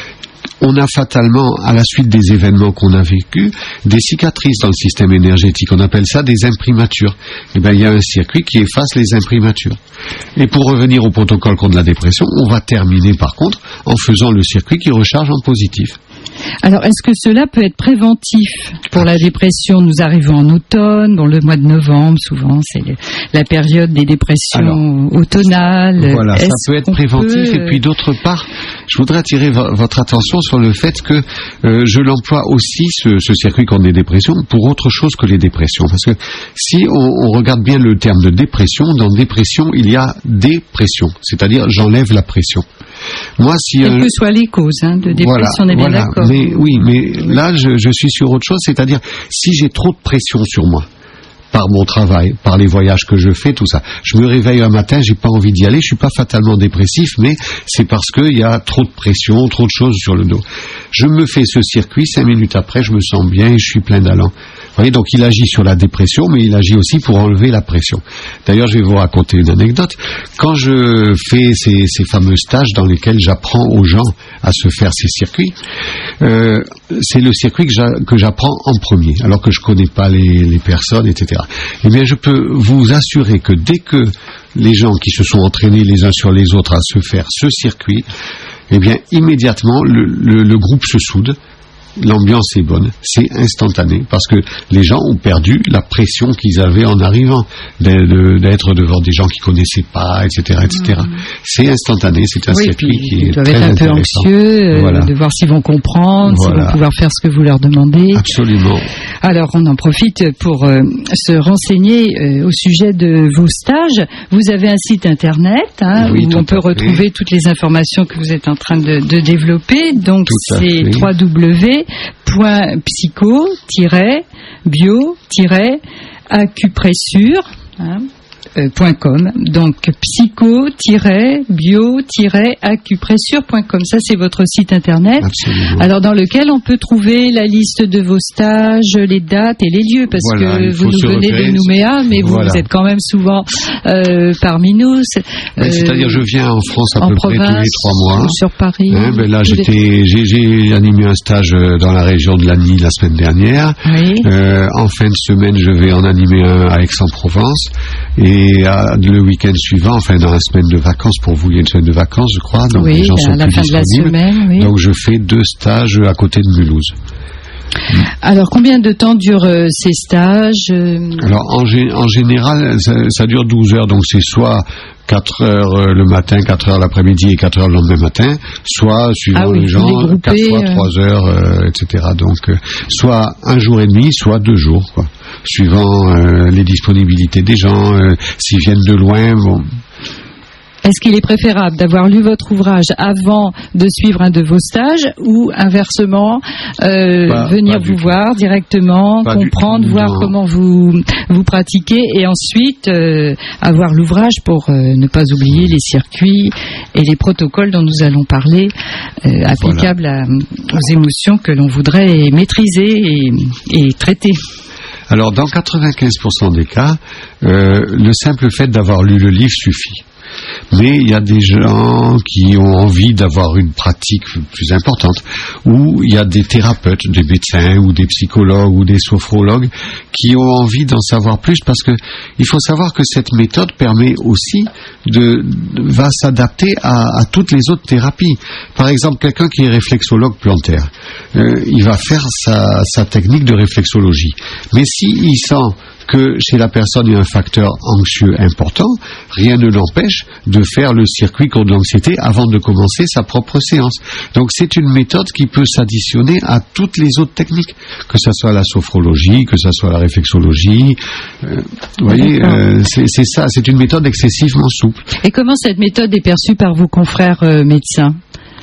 on a fatalement, à la suite des événements qu'on a vécus, des cicatrices dans le système énergétique. On appelle ça des imprimatures. Et bien, il y a un circuit qui efface les imprimatures. Et pour revenir au protocole contre la dépression, on va terminer par contre en faisant le circuit qui recharge en positif. Alors, est-ce que cela peut être préventif pour la dépression? Nous arrivons en automne, bon, le mois de novembre, souvent, c'est la période des dépressions Alors, automnales. Voilà, est-ce ça peut être préventif. Peut... Et puis, d'autre part, je voudrais attirer v- votre attention sur le fait que euh, je l'emploie aussi, ce, ce circuit contre les dépressions, pour autre chose que les dépressions. Parce que si on, on regarde bien le terme de dépression, dans dépression, il y a dépression, c'est-à-dire j'enlève la pression. Moi, si Quelles euh, que soient les causes hein, de dépression, voilà, on est bien voilà. d'accord. Mais, oui, mais là, je, je suis sur autre chose, c'est-à-dire si j'ai trop de pression sur moi, par mon travail, par les voyages que je fais, tout ça. Je me réveille un matin, j'ai pas envie d'y aller, je suis pas fatalement dépressif, mais c'est parce qu'il y a trop de pression, trop de choses sur le dos. Je me fais ce circuit, cinq minutes après, je me sens bien et je suis plein d'allant. Vous voyez, donc il agit sur la dépression, mais il agit aussi pour enlever la pression. D'ailleurs, je vais vous raconter une anecdote. Quand je fais ces, ces fameux stages dans lesquels j'apprends aux gens à se faire ces circuits, euh, c'est le circuit que, j'a, que j'apprends en premier, alors que je connais pas les, les personnes, et cetera. Eh bien, je peux vous assurer que dès que les gens qui se sont entraînés les uns sur les autres à se faire ce circuit, eh bien, immédiatement, le, le, le groupe se soude. L'ambiance est bonne, c'est instantané, parce que les gens ont perdu la pression qu'ils avaient en arrivant, d'être devant des gens qu'ils connaissaient pas, et cetera, et cetera. Mmh. C'est instantané, c'est un oui, circuit qui est ils doivent très être un peu intéressant. anxieux, voilà. euh, de voir s'ils vont comprendre, voilà. s'ils vont pouvoir faire ce que vous leur demandez. Absolument. Alors, on en profite pour euh, se renseigner euh, au sujet de vos stages. Vous avez un site internet hein, oui, où on peut retrouver toutes les informations que vous êtes en train de, de développer. Donc, tout c'est w w w point psycho tiret bio tiret acupressure hein, euh, .com. Donc psycho tiret bio tiret acupressure point com. Ça, c'est votre site internet. Absolument. Alors, dans lequel on peut trouver la liste de vos stages, les dates et les lieux, parce voilà, que vous nous venez de Nouméa, mais voilà. vous, vous êtes quand même souvent euh, parmi nous. C'est, ben, euh, c'est-à-dire, je viens en France à en peu province, près tous les trois mois. Sur Paris. Hein, ben là, j'étais, les... j'ai, j'ai animé un stage dans la région de Lagny la semaine dernière. Oui. Euh, en fin de semaine, je vais en animer un à Aix-en-Provence. Et à, le week-end suivant, enfin dans la semaine de vacances, pour vous, il y a une semaine de vacances, je crois, donc oui, les gens sont à la plus fin de la disponibles. Semaine, oui. Donc je fais deux stages à côté de Mulhouse. Alors, combien de temps durent euh, ces stages euh... Alors, en, gé- en général, ça, ça dure douze heures, donc c'est soit quatre heures le matin, quatre heures l'après-midi et quatre heures le lendemain matin, soit, suivant ah oui, les gens, quatre fois euh... trois heures, euh, et cetera. Donc, euh, soit un jour et demi, soit deux jours, quoi, suivant euh, les disponibilités des gens, euh, s'ils viennent de loin, bon... Est-ce qu'il est préférable d'avoir lu votre ouvrage avant de suivre un de vos stages ou inversement euh, pas, venir pas vous voir directement, pas comprendre, voir non. comment vous vous pratiquez et ensuite euh, avoir l'ouvrage pour euh, ne pas oublier les circuits et les protocoles dont nous allons parler euh, applicables voilà. à, aux émotions que l'on voudrait maîtriser et, et traiter. Alors dans quatre-vingt-quinze pour cent des cas, euh, le simple fait d'avoir lu le livre suffit. Mais il y a des gens qui ont envie d'avoir une pratique plus importante, ou il y a des thérapeutes, des médecins ou des psychologues ou des sophrologues qui ont envie d'en savoir plus, parce que il faut savoir que cette méthode permet aussi de, de va s'adapter à, à toutes les autres thérapies. Par exemple, quelqu'un qui est réflexologue plantaire, euh, il va faire sa, sa technique de réflexologie. Mais s'il sent que chez la personne il y a un facteur anxieux important, rien ne l'empêche de faire le circuit contre l'anxiété avant de commencer sa propre séance. Donc c'est une méthode qui peut s'additionner à toutes les autres techniques, que ce soit la sophrologie, que ce soit la réflexologie. Euh, vous voyez, euh, c'est, c'est ça, c'est une méthode excessivement souple. Et comment cette méthode est perçue par vos confrères euh, médecins ?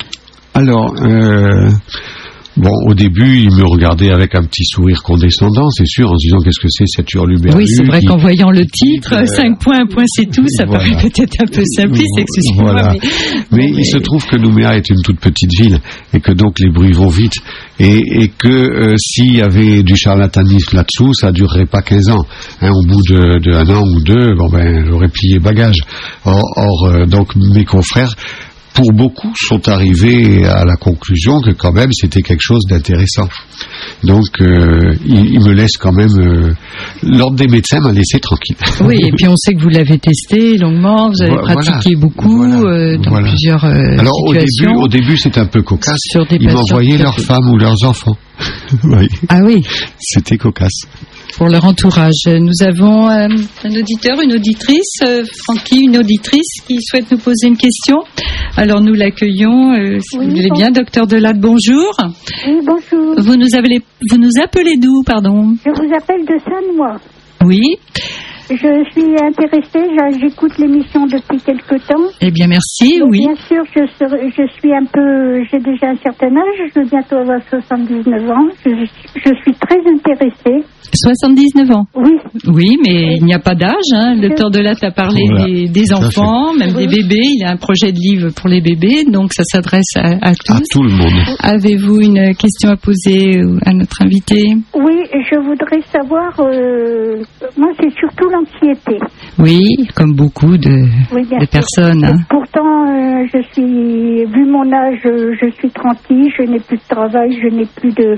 Alors, euh, bon, au début, il me regardait avec un petit sourire condescendant, c'est sûr, en se disant qu'est-ce que c'est cette hurluberlue. Oui, c'est vrai qui, qu'en voyant le titre, euh, cinq points, un point, c'est tout, ça voilà. paraît peut-être un peu simpliste, excusez-moi. Voilà. Mais, mais, mais il se trouve que Nouméa est une toute petite ville, et que donc les bruits vont vite, et, et que euh, s'il y avait du charlatanisme là-dessous, ça ne durerait pas quinze ans. Hein, au bout de, de un an ou deux, bon ben, j'aurais plié bagage. Or, or euh, donc mes confrères, pour beaucoup, sont arrivés à la conclusion que quand même c'était quelque chose d'intéressant. Donc, euh, il, il me laisse quand même... Euh, l'ordre des médecins m'a laissé tranquille. Oui, et puis on sait que vous l'avez testé longuement, vous avez voilà, pratiqué beaucoup voilà, euh, dans voilà. plusieurs euh, Alors, situations. Alors, au début, au début c'était un peu cocasse. Ils m'envoyaient leurs femmes ou leurs enfants. Oui. Ah oui. C'était cocasse. Pour leur entourage. Nous avons euh, un auditeur, une auditrice, euh, Francky, une auditrice qui souhaite nous poser une question. Alors nous l'accueillons, euh, si oui, vous voulez bon. bien. Docteur Delatte, bonjour. Oui, bonjour. Vous nous, appelez, vous nous appelez d'où, pardon ? Je vous appelle de Saint-Noix. Oui. Je suis intéressée, j'écoute l'émission depuis quelque temps. Eh bien, merci, mais oui. Bien sûr, je, serai, je suis un peu... J'ai déjà un certain âge, je vais bientôt avoir soixante-dix-neuf ans. Je, je suis très intéressée. soixante-dix-neuf ans ? Oui. Oui, mais il n'y a pas d'âge. Hein. Le docteur Delatte a parlé voilà. des, des enfants, même oui. des bébés. Il a un projet de livre pour les bébés, donc ça s'adresse à, à tous. À tout le monde. Avez-vous une question à poser à notre invité ? Oui, je voudrais savoir... Euh, moi, c'est surtout l'anxiété. Oui, comme beaucoup de, oui, de personnes. Hein. Pourtant, euh, je suis... Vu mon âge, je suis tranquille, je n'ai plus de travail, je n'ai plus de...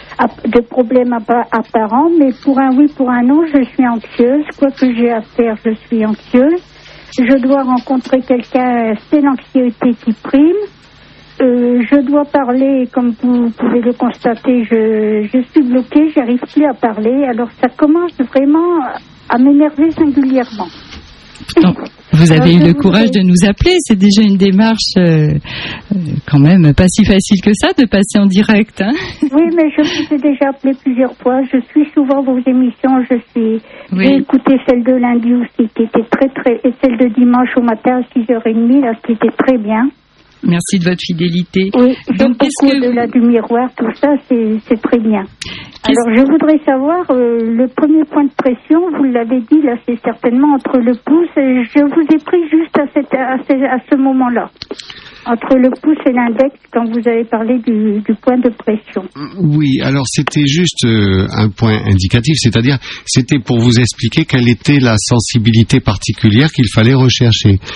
de problèmes apparents, mais pour un oui, pour un non, je suis anxieuse. Quoi que j'ai à faire, je suis anxieuse. Je dois rencontrer quelqu'un, c'est l'anxiété qui prime. Euh, je dois parler, comme vous pouvez le constater, je, je suis bloquée, j'arrive plus à parler. Alors ça commence vraiment à m'énerver singulièrement. Non. Vous avez eu le courage de nous appeler, c'est déjà une démarche euh, quand même pas si facile que ça de passer en direct. Hein. Oui, mais je vous ai déjà appelé plusieurs fois, je suis souvent vos émissions, je suis oui. J'ai écouté celle de lundi aussi qui était très très, et celle de dimanche au matin à six heures trente, là, qui était très bien. Merci de votre fidélité. Oui, j'aime beaucoup que... au-delà du miroir, tout ça, c'est, c'est très bien. Qu'est-ce... Alors, je voudrais savoir, euh, le premier point de pression, vous l'avez dit, là, c'est certainement entre le pouce, et je vous ai pris juste à, cette, à, ce, à ce moment-là. Entre le pouce et l'index, quand vous avez parlé du, du point de pression. Oui, alors c'était juste euh, un point indicatif, c'est-à-dire c'était pour vous expliquer quelle était la sensibilité particulière qu'il fallait rechercher. Oui.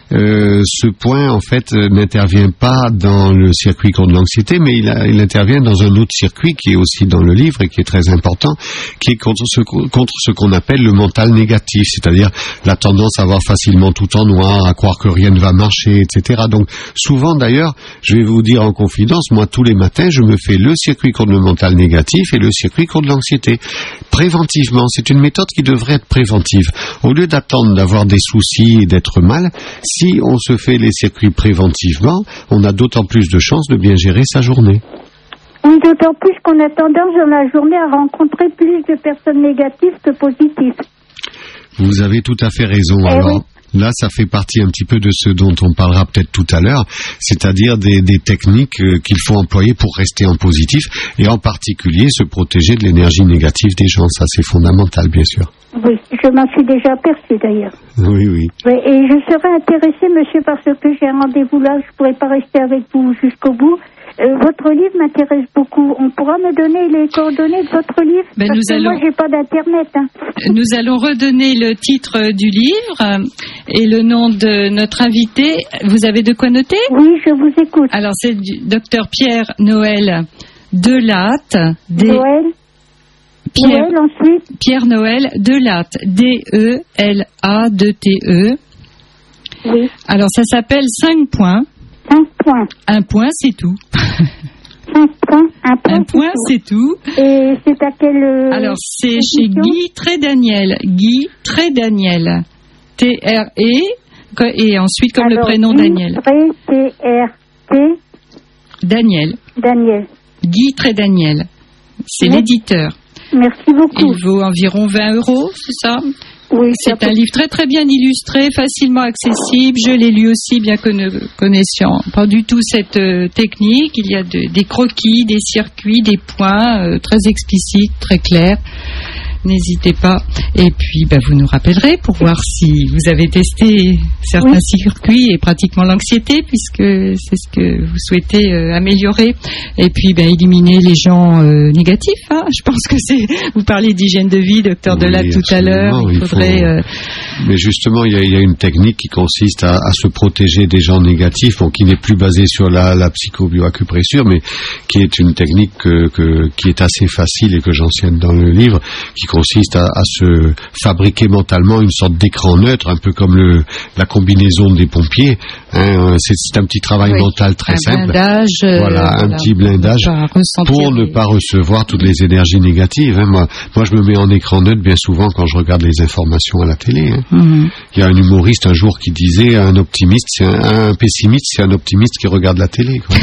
euh, ce point, en fait, euh, n'intervient pas dans le circuit contre l'anxiété, mais il, a, il intervient dans un autre circuit qui est aussi dans le livre et qui est très important, qui est contre ce, contre ce qu'on appelle le mental négatif, c'est-à-dire la tendance à voir facilement tout en noir, à croire que rien ne va marcher, et cetera. Donc, souvent, d'ailleurs, je vais vous dire en confidence, moi, tous les matins, je me fais le circuit contre le mental négatif et le circuit contre l'anxiété. Préventivement, c'est une méthode qui devrait être préventive. Au lieu d'attendre d'avoir des soucis et d'être mal, si on se fait les circuits préventivement, on a d'autant plus de chances de bien gérer sa journée. Oui, d'autant plus qu'on a tendance dans la journée à rencontrer plus de personnes négatives que positives. Vous avez tout à fait raison. Eh Alors, oui. Là, ça fait partie un petit peu de ce dont on parlera peut-être tout à l'heure, c'est-à-dire des, des techniques euh, qu'il faut employer pour rester en positif et en particulier se protéger de l'énergie négative des gens. Ça, c'est fondamental, bien sûr. Oui, je m'en suis déjà aperçue d'ailleurs. Oui, oui. Oui, et je serais intéressée, monsieur, parce que j'ai un rendez-vous là, je ne pourrais pas rester avec vous jusqu'au bout. Euh, votre livre m'intéresse beaucoup. On pourra me donner les coordonnées de votre livre? Ben, Parce nous que allons... moi, j'ai pas d'internet. Hein. Nous allons redonner le titre du livre et le nom de notre invité. Vous avez de quoi noter? Oui, je vous écoute. Alors, c'est du docteur Pierre Noël Delatte. D... Noël. Pierre... Noël, ensuite. Pierre Noël Delatte. D E L A T T E. Oui. Alors, ça s'appelle cinq points. cinq points. Un point, c'est tout. cinq points, un point. Un point, c'est tout. Et c'est à quel... Euh, Alors, c'est chez Guy Trédaniel. Guy Trédaniel. T R E, et ensuite comme Alors, le prénom Guy Daniel. T R T Daniel. Daniel. Guy Trédaniel. C'est Oui. l'éditeur. Merci beaucoup. Il vaut environ vingt euros, c'est ça? Oui, C'est ça un peut- livre très très bien illustré, facilement accessible. Je l'ai lu aussi, bien que ne connaissant pas du tout cette euh, technique. Il y a de- des croquis, des circuits, des points euh, très explicites, très clairs. N'hésitez pas. Et puis, bah, vous nous rappellerez pour voir si vous avez testé certains Oui. circuits et pratiquement l'anxiété, puisque c'est ce que vous souhaitez euh, améliorer. Et puis, bah, éliminer les gens euh, négatifs. Hein. Je pense que c'est. Vous parliez d'hygiène de vie, docteur Oui, Delatte, tout à l'heure. absolument, Il il faudrait. faut- euh, Mais justement, il y a, il y a une technique qui consiste à, à se protéger des gens négatifs, bon, qui n'est plus basée sur la, la psychobioacupressure, mais qui est une technique que, que, qui est assez facile et que j'enseigne dans le livre, qui consiste à, à se fabriquer mentalement une sorte d'écran neutre, un peu comme le, la combinaison des pompiers. Hein, c'est, c'est un petit travail oui, mental très un simple. blindage. euh, Voilà, un petit blindage Pas ressentir pour ne les- pas recevoir toutes les énergies négatives. Hein. Moi, moi, je me mets en écran neutre bien souvent quand je regarde les informations à la télé. Hein. Mhm. Il y a un humoriste un jour qui disait un optimiste, c'est un, un pessimiste, c'est un optimiste qui regarde la télé. Quoi.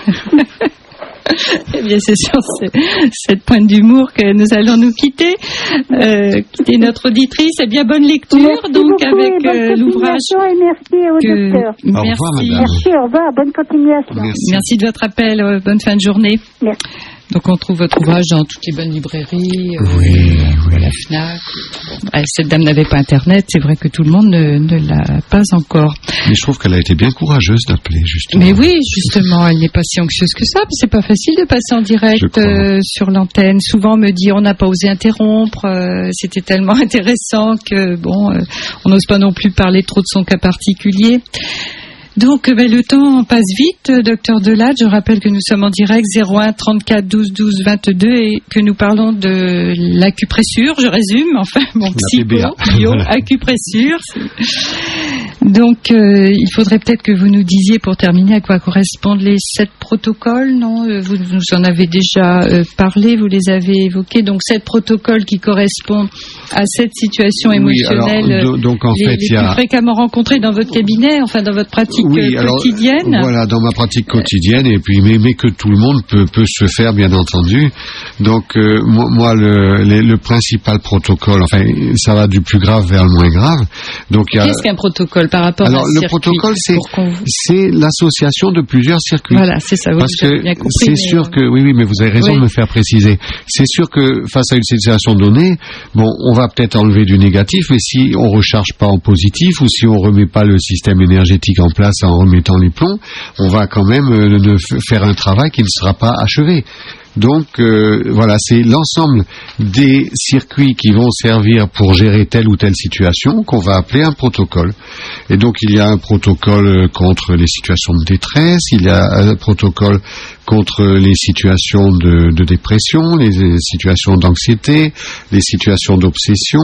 Eh bien, c'est sur ce- cette pointe d'humour que nous allons nous quitter, euh, quitter notre auditrice. Eh bien, bonne lecture, Merci donc, beaucoup avec et bonne euh, l'ouvrage continuation et merci au que... docteur. Au revoir, Merci. madame. Merci, au revoir, bonne continuation. Merci. Merci de votre appel. euh, Bonne fin de journée. Merci. Donc, on trouve votre ouvrage dans toutes les bonnes librairies, euh, Oui, oui. à la FNAC. Bon, cette dame n'avait pas Internet. C'est vrai que tout le monde ne, ne l'a pas encore. Mais je trouve qu'elle a été bien courageuse d'appeler, justement. Mais oui, justement, elle n'est pas si anxieuse que ça. C'est pas facile de passer en Je direct crois. euh, sur l'antenne. Souvent, on me dit on n'a pas osé interrompre. euh, C'était tellement intéressant que bon, euh, on n'ose pas non plus parler trop de son cas particulier. Donc, euh, ben, le temps passe vite, euh, docteur Delatte. Je rappelle que nous sommes en direct zéro un trente-quatre douze douze vingt-deux et que nous parlons de l'acupressure. Je résume, enfin, mon La P B A. psycho, bio, Voilà. acupressure. c'est- Donc, euh, il faudrait peut-être que vous nous disiez, pour terminer, à quoi correspondent les sept protocoles, non? Euh, Vous nous en avez déjà euh, parlé, vous les avez évoqués. Donc, sept protocoles qui correspondent à cette situation Oui, émotionnelle, alors, do- donc en les, fait, les il y plus a... fréquemment rencontrées dans votre cabinet, enfin dans votre pratique Oui, euh, alors, quotidienne. voilà, dans ma pratique quotidienne, et puis mais, mais que tout le monde peut, peut se faire, bien entendu. Donc, euh, moi, moi, le, les- le principal protocole, enfin, ça va du plus grave vers le moins grave. Donc, il y a... Qu'est-ce qu'un protocole par rapport Alors, à un le circuit, protocole, c'est, pour qu'on vous- c'est l'association de plusieurs circuits. Voilà, c'est ça, vous Parce avez que bien compris. c'est mais, sûr euh, que, oui, oui, mais vous avez raison oui. de me faire préciser. C'est sûr que face à une situation donnée, bon, on va peut-être enlever du négatif, mais si on recharge pas en positif ou si on remet pas le système énergétique en place en remettant les plombs, on va quand même euh, ne f- faire un travail qui ne sera pas achevé. Donc euh, voilà, c'est l'ensemble des circuits qui vont servir pour gérer telle ou telle situation qu'on va appeler un protocole. Et donc il y a un protocole contre les situations de détresse, il y a un protocole contre les situations de, de dépression, les situations d'anxiété, les situations d'obsession.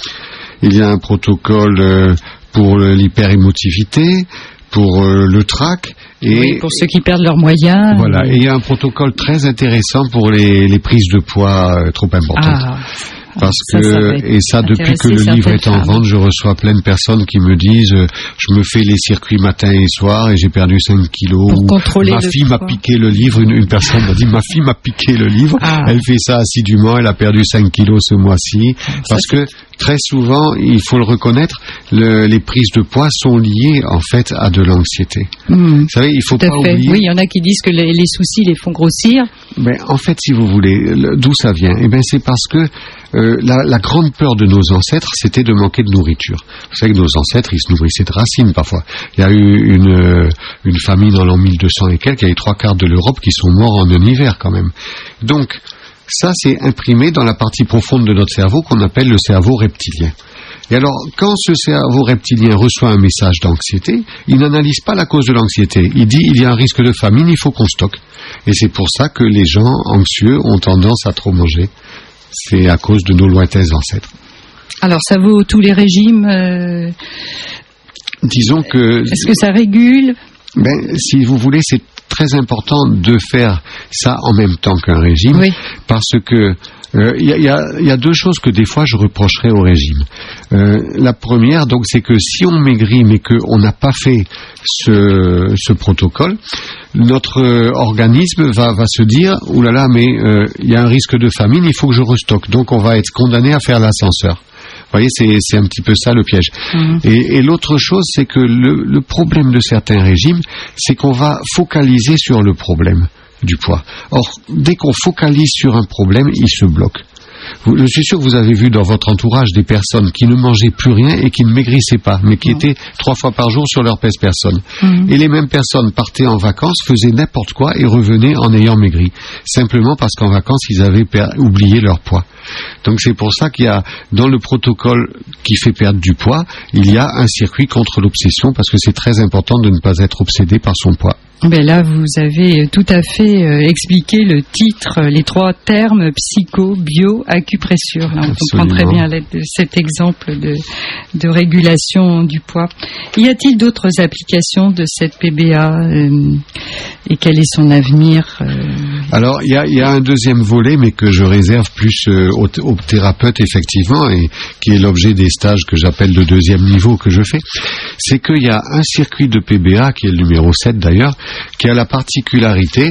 Il y a un protocole pour l'hyperémotivité, pour le trac. Et oui, pour ceux qui perdent leurs moyens. Voilà, et il y a un protocole très intéressant pour les, les prises de poids euh, trop importantes. Ah, Parce ça, que, ça et ça, depuis que le livre est en vente, je reçois plein de personnes qui me disent euh, je me fais les circuits matin et soir et j'ai perdu cinq kilos. Pour contrôler ma fille m'a piqué le livre, une, une personne m'a dit ma fille m'a piqué le livre, ah. elle fait ça assidûment, elle a perdu cinq kilos ce mois-ci. Ça, parce que très souvent, il faut le reconnaître, le, les prises de poids sont liées en fait à de l'anxiété. Mmh. Vous savez, il faut Tout pas à fait. oublier. Oui, il y en a qui disent que les, les soucis les font grossir. Ben, en fait, si vous voulez, le, d'où ça vient? Eh ben, c'est parce que euh, la, la grande peur de nos ancêtres, c'était de manquer de nourriture. Vous savez que nos ancêtres, ils se nourrissaient de racines parfois. Il y a eu une, euh, une famine en l'an mille deux cents et quelques, il y a eu trois quarts de l'Europe qui sont morts en un hiver quand même. Donc, ça, c'est imprimé dans la partie profonde de notre cerveau qu'on appelle le cerveau reptilien. Et alors, quand ce cerveau reptilien reçoit un message d'anxiété, il n'analyse pas la cause de l'anxiété. Il dit, il y a un risque de famine, il faut qu'on stocke. Et c'est pour ça que les gens anxieux ont tendance à trop manger. C'est à cause de nos lointains ancêtres. Alors, ça vaut tous les régimes euh... Disons que... Est-ce que ça régule? Ben, si vous voulez, c'est très important de faire ça en même temps qu'un régime, oui. Parce que il euh, y, y, y a deux choses que des fois je reprocherais au régime. Euh, la première, donc, c'est que si on maigrit mais qu'on n'a pas fait ce, ce protocole, notre euh, organisme va, va se dire « Ouh là là, mais il euh, y a un risque de famine, il faut que je restocke. » Donc on va être condamné à faire l'ascenseur. Vous voyez, c'est, c'est un petit peu ça le piège. Mmh. Et, et l'autre chose, c'est que le, le problème de certains régimes, c'est qu'on va focaliser sur le problème du poids. Or, dès qu'on focalise sur un problème, il se bloque. Je suis sûr que vous avez vu dans votre entourage des personnes qui ne mangeaient plus rien et qui ne maigrissaient pas, mais qui mmh. étaient trois fois par jour sur leur pèse-personne. Mmh. Et les mêmes personnes partaient en vacances, faisaient n'importe quoi et revenaient en ayant maigri. Simplement parce qu'en vacances, ils avaient per- oublié leur poids. Donc c'est pour ça qu'il y a, dans le protocole qui fait perdre du poids, il y a un circuit contre l'obsession, parce que c'est très important de ne pas être obsédé par son poids. Ben là, vous avez tout à fait euh, expliqué le titre, les trois termes psycho, bio, acupressure. Là, on comprend très bien à l'aide de cet exemple de, de régulation du poids. Y a-t-il d'autres applications de cette P B A euh, et quel est son avenir euh... Alors, il y a, y a un deuxième volet, mais que je réserve plus euh, aux, aux thérapeutes, effectivement, et qui est l'objet des stages que j'appelle de deuxième niveau que je fais. C'est qu'il y a un circuit de P B A, qui est le numéro sept d'ailleurs, qui a la particularité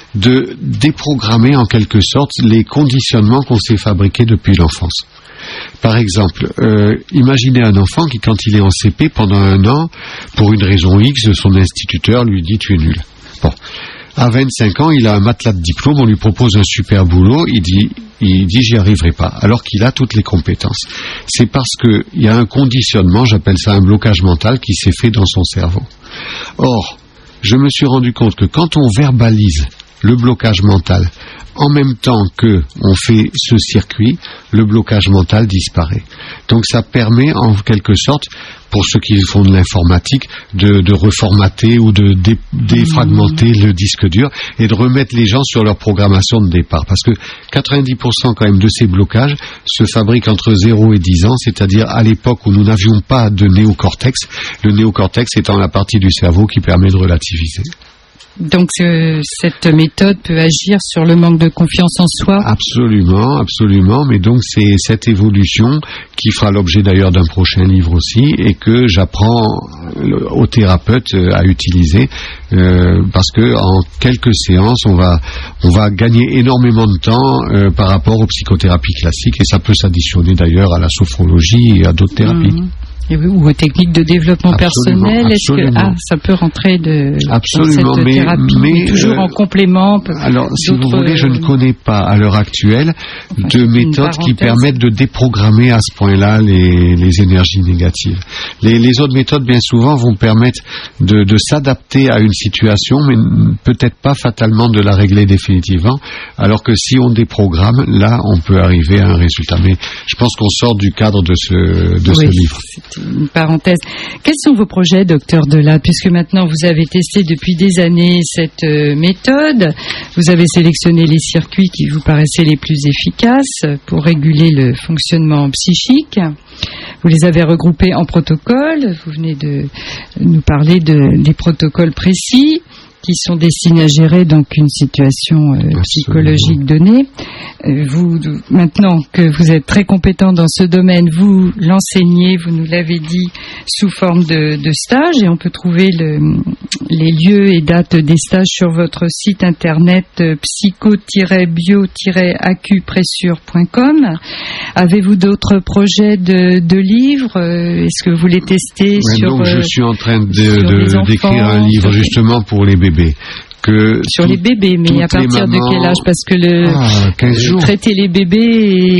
de déprogrammer en quelque sorte les conditionnements qu'on s'est fabriqués depuis l'enfance. Par exemple, euh, imaginez un enfant qui, quand il est en C P, pendant un an, pour une raison X, son instituteur lui dit « tu es nul ». Bon. À vingt-cinq ans, il a un matelas de diplôme, on lui propose un super boulot, il dit, il dit j'y arriverai pas, alors qu'il a toutes les compétences. C'est parce qu'il y a un conditionnement, j'appelle ça un blocage mental, qui s'est fait dans son cerveau. Or, je me suis rendu compte que quand on verbalise le blocage mental, en même temps que on fait ce circuit, le blocage mental disparaît. Donc ça permet en quelque sorte, pour ceux qui font de l'informatique, de, de reformater ou de dé, défragmenter mmh. le disque dur et de remettre les gens sur leur programmation de départ. Parce que quatre-vingt-dix pour cent quand même de ces blocages se fabriquent entre zéro et dix ans, c'est-à-dire à l'époque où nous n'avions pas de néocortex, le néocortex étant la partie du cerveau qui permet de relativiser. Donc euh, cette méthode peut agir sur le manque de confiance en soi? Absolument, absolument, mais donc c'est cette évolution qui fera l'objet d'ailleurs d'un prochain livre aussi et que j'apprends aux thérapeutes à utiliser euh, parce que en quelques séances on va on va gagner énormément de temps euh, par rapport aux psychothérapies classiques et ça peut s'additionner d'ailleurs à la sophrologie et à d'autres thérapies. Mmh. Et oui, ou aux techniques de développement absolument, personnel. Est-ce que ah, ça peut rentrer de absolument, dans cette mais, thérapie, mais, mais toujours euh, en complément? Alors, si vous voulez, je ne connais pas à l'heure actuelle enfin, de méthodes qui permettent de déprogrammer à ce point-là les, les énergies négatives. Les, les autres méthodes, bien souvent, vont permettre de, de s'adapter à une situation, mais peut-être pas fatalement de la régler définitivement. Alors que si on déprogramme, là, on peut arriver à un résultat. Mais je pense qu'on sort du cadre de ce, de oui, ce livre. C'est une parenthèse. Quels sont vos projets, docteur Delat, puisque maintenant vous avez testé depuis des années cette euh, méthode, vous avez sélectionné les circuits qui vous paraissaient les plus efficaces pour réguler le fonctionnement psychique. Vous les avez regroupés en protocoles. Vous venez de nous parler de, des protocoles précis qui sont destinés à gérer donc une situation euh, psychologique donnée. Euh, vous, maintenant que vous êtes très compétent dans ce domaine, vous l'enseignez, vous nous l'avez dit, sous forme de, de stage, et on peut trouver le, les lieux et dates des stages sur votre site internet euh, psycho-bio-acupressure point com. Avez-vous d'autres projets de, de livres? Est-ce que vous les testez ouais, sur donc je suis en train de, de, d'écrire un livre justement pour les bébés. Que sur les bébés, mais à partir mamans... de quel âge? Parce que le ah, quinze jours. Traiter les bébés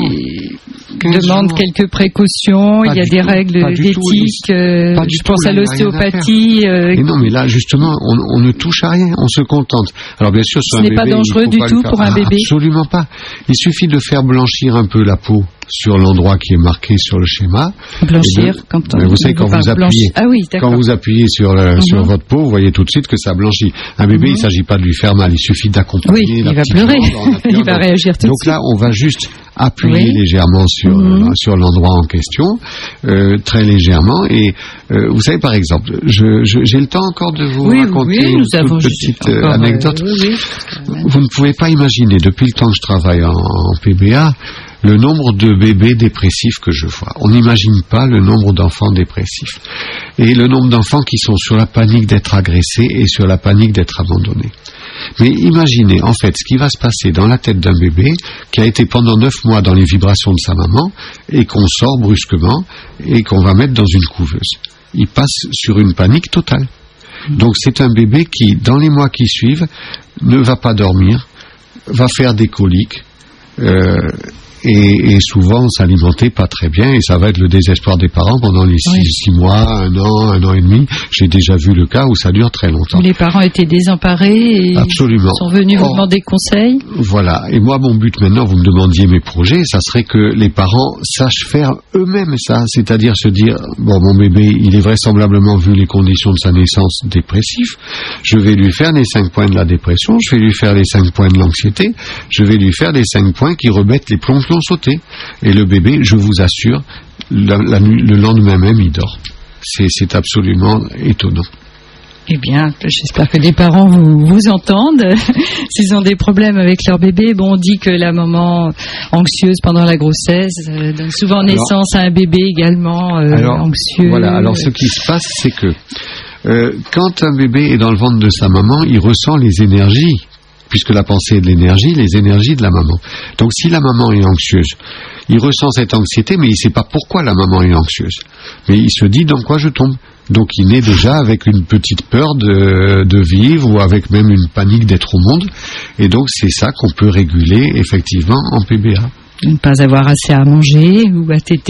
demande jours. quelques précautions. Pas il y a des tout, règles d'éthique. Euh, je pense à l'ostéopathie. Euh, mais non, mais là justement, on, on ne touche à rien, on se contente. Alors bien sûr, ce n'est pas dangereux du tout pour un bébé. Absolument pas. Il suffit de faire blanchir un peu la peau sur l'endroit qui est marqué sur le schéma. Blanchir, de, quand on, vous savez, quand vous appuyez, ah oui, quand vous appuyez sur, le, mm-hmm. sur votre peau, vous voyez tout de suite que ça blanchit. Un bébé, mm-hmm. il ne s'agit pas de lui faire mal, il suffit d'accompagner. Oui, la il va pleurer, il va réagir tout de suite. Donc là, on va juste appuyer oui. légèrement sur, mm-hmm. euh, sur l'endroit en question, euh, très légèrement. Et euh, vous savez, par exemple, je, je, j'ai le temps encore de vous oui, raconter oui, une toute petite encore, anecdote. Euh, oui, oui. Vous ne pouvez pas imaginer, depuis le temps que je travaille en, en P B A, le nombre de bébés dépressifs que je vois. On n'imagine pas le nombre d'enfants dépressifs. Et le nombre d'enfants qui sont sur la panique d'être agressés et sur la panique d'être abandonnés. Mais imaginez, en fait, ce qui va se passer dans la tête d'un bébé qui a été pendant neuf mois dans les vibrations de sa maman et qu'on sort brusquement et qu'on va mettre dans une couveuse. Il passe sur une panique totale. Donc c'est un bébé qui, dans les mois qui suivent, ne va pas dormir, va faire des coliques, euh, Et, et souvent s'alimenter pas très bien, et ça va être le désespoir des parents pendant les six, oui. six mois, un an, un an et demi. J'ai déjà vu le cas où ça dure très longtemps. Les parents étaient désemparés et Absolument. sont venus Or, vous demander conseil. Voilà. Et moi, mon but maintenant, vous me demandiez mes projets, ça serait que les parents sachent faire eux-mêmes ça, c'est-à-dire se dire, bon, mon bébé, il est vraisemblablement, vu les conditions de sa naissance, dépressif, je vais lui faire les cinq points de la dépression, je vais lui faire les cinq points de l'anxiété, je vais lui faire les cinq points qui remettent les plombs sauter. Et le bébé, je vous assure, la, la, le lendemain même, il dort. C'est, c'est absolument étonnant. Eh bien, j'espère que les parents vous, vous entendent. S'ils ont des problèmes avec leur bébé, bon, on dit que la maman anxieuse pendant la grossesse euh, donne souvent alors, naissance à un bébé également euh, alors, anxieux. Voilà, alors ce qui se passe, c'est que euh, quand un bébé est dans le ventre de sa maman, il ressent les énergies, puisque la pensée est de l'énergie, les énergies de la maman. Donc si la maman est anxieuse, il ressent cette anxiété, mais il ne sait pas pourquoi la maman est anxieuse. Mais il se dit dans quoi je tombe. Donc il naît déjà avec une petite peur de, de vivre, ou avec même une panique d'être au monde. Et donc c'est ça qu'on peut réguler effectivement en P B A. Ne pas avoir assez à manger ou à téter.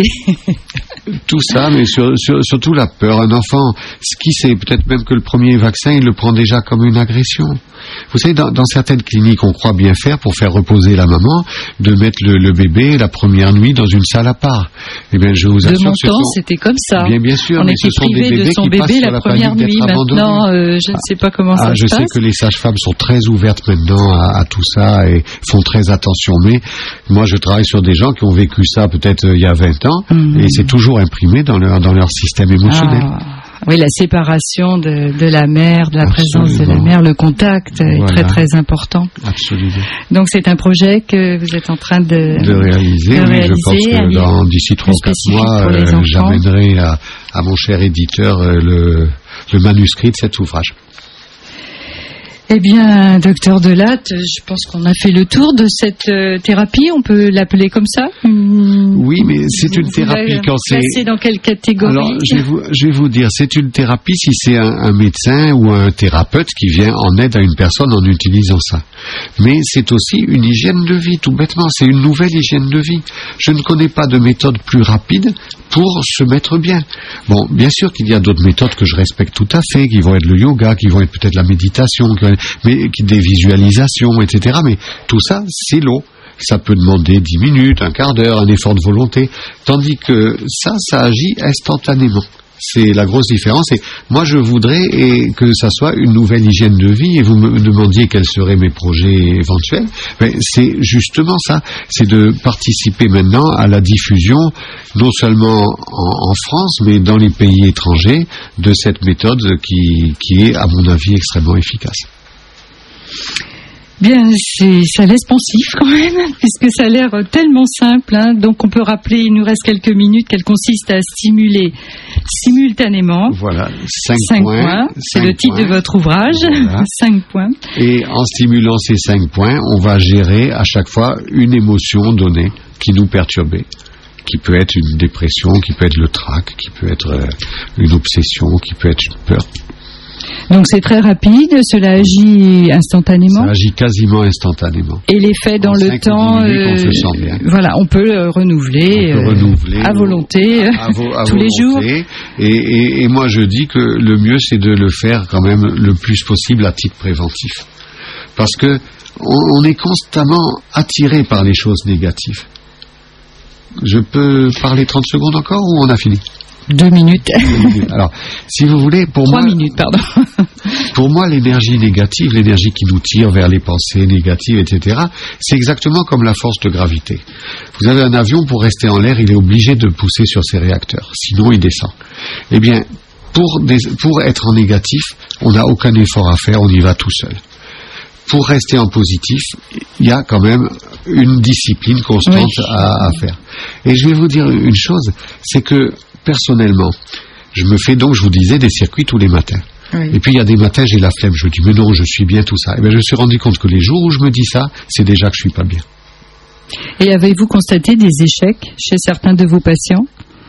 Tout ça, mais sur, sur, surtout la peur. Un enfant, ce qui sait peut-être même que le premier vaccin, il le prend déjà comme une agression. Vous savez, dans, dans certaines cliniques, on croit bien faire pour faire reposer la maman, de mettre le, le bébé la première nuit dans une salle à part. Eh bien, je vous assure de mon que temps, sont... c'était comme ça. Bien, bien sûr, on mais était ce sont privé des bébés de son qui bébé la, la première nuit. Maintenant, euh, je ne sais pas comment ah, ça je se passe. Je sais que les sages-femmes sont très ouvertes maintenant à, à tout ça et font très attention. Mais moi, je travaille sur des gens qui ont vécu ça peut-être euh, il y a vingt ans, mmh. et c'est toujours imprimé dans leur, dans leur système émotionnel. Ah. Oui, la séparation de, de la mère, de la Absolument. présence de la mère, le contact voilà. est très très important. Absolument. Donc c'est un projet que vous êtes en train de, de réaliser. De oui, réaliser, je pense que dans, d'ici trois ou quatre mois, euh, j'amènerai à, à mon cher éditeur euh, le, le manuscrit de cet ouvrage. Eh bien, docteur Delatte, je pense qu'on a fait le tour de cette euh, thérapie. On peut l'appeler comme ça une... Oui, mais c'est une thérapie quand c'est... Placée dans quelle catégorie? Alors, je vais, vous, je vais vous dire, c'est une thérapie si c'est un, un médecin ou un thérapeute qui vient en aide à une personne en utilisant ça. Mais c'est aussi une hygiène de vie, tout bêtement. C'est une nouvelle hygiène de vie. Je ne connais pas de méthode plus rapide pour se mettre bien. Bon, bien sûr qu'il y a d'autres méthodes que je respecte tout à fait, qui vont être le yoga, qui vont être peut-être la méditation, mais des visualisations, et cetera. Mais tout ça, c'est long. Ça peut demander dix minutes, un quart d'heure, un effort de volonté. Tandis que ça, ça agit instantanément. C'est la grosse différence. Et moi, je voudrais et que ça soit une nouvelle hygiène de vie. Et vous me demandiez quels seraient mes projets éventuels. Mais c'est justement ça. C'est de participer maintenant à la diffusion, non seulement en, en France, mais dans les pays étrangers, de cette méthode qui, qui est, à mon avis, extrêmement efficace. Bien, c'est, ça laisse pensif quand même, puisque ça a l'air tellement simple. Hein. Donc on peut rappeler, il nous reste quelques minutes, qu'elle consiste à stimuler simultanément. Voilà, cinq, cinq points. points. C'est cinq le titre points. de votre ouvrage, voilà. cinq points. Et en stimulant ces cinq points, on va gérer à chaque fois une émotion donnée qui nous perturbait, qui peut être une dépression, qui peut être le trac, qui peut être euh, une obsession, qui peut être une peur. Donc c'est très rapide, cela agit instantanément. Ça agit quasiment instantanément. Et l'effet dans en le temps, minutes, on se sent bien. Voilà, on peut le renouveler, on peut renouveler euh, à volonté, à, à vo- à tous volonté. les jours. Et, et, et moi je dis que le mieux c'est de le faire quand même le plus possible à titre préventif, parce que on, on est constamment attiré par les choses négatives. Je peux parler trente secondes encore ou on a fini? Deux minutes. Alors, si vous voulez, pour Trois moi... minutes, pardon. Pour moi, l'énergie négative, l'énergie qui nous tire vers les pensées négatives, et cetera, c'est exactement comme la force de gravité. Vous avez un avion, pour rester en l'air, il est obligé de pousser sur ses réacteurs, sinon il descend. Eh bien, pour, des, pour être en négatif, on n'a aucun effort à faire, on y va tout seul. Pour rester en positif, il y a quand même une discipline constante oui. à, à faire. Et je vais vous dire une chose, c'est que personnellement, je me fais donc, je vous disais, des circuits tous les matins. Oui. Et puis il y a des matins, j'ai la flemme, je me dis, mais non, je suis bien, tout ça. Et bien je me suis rendu compte que les jours où je me dis ça, c'est déjà que je suis pas bien. Et avez-vous constaté des échecs chez certains de vos patients ?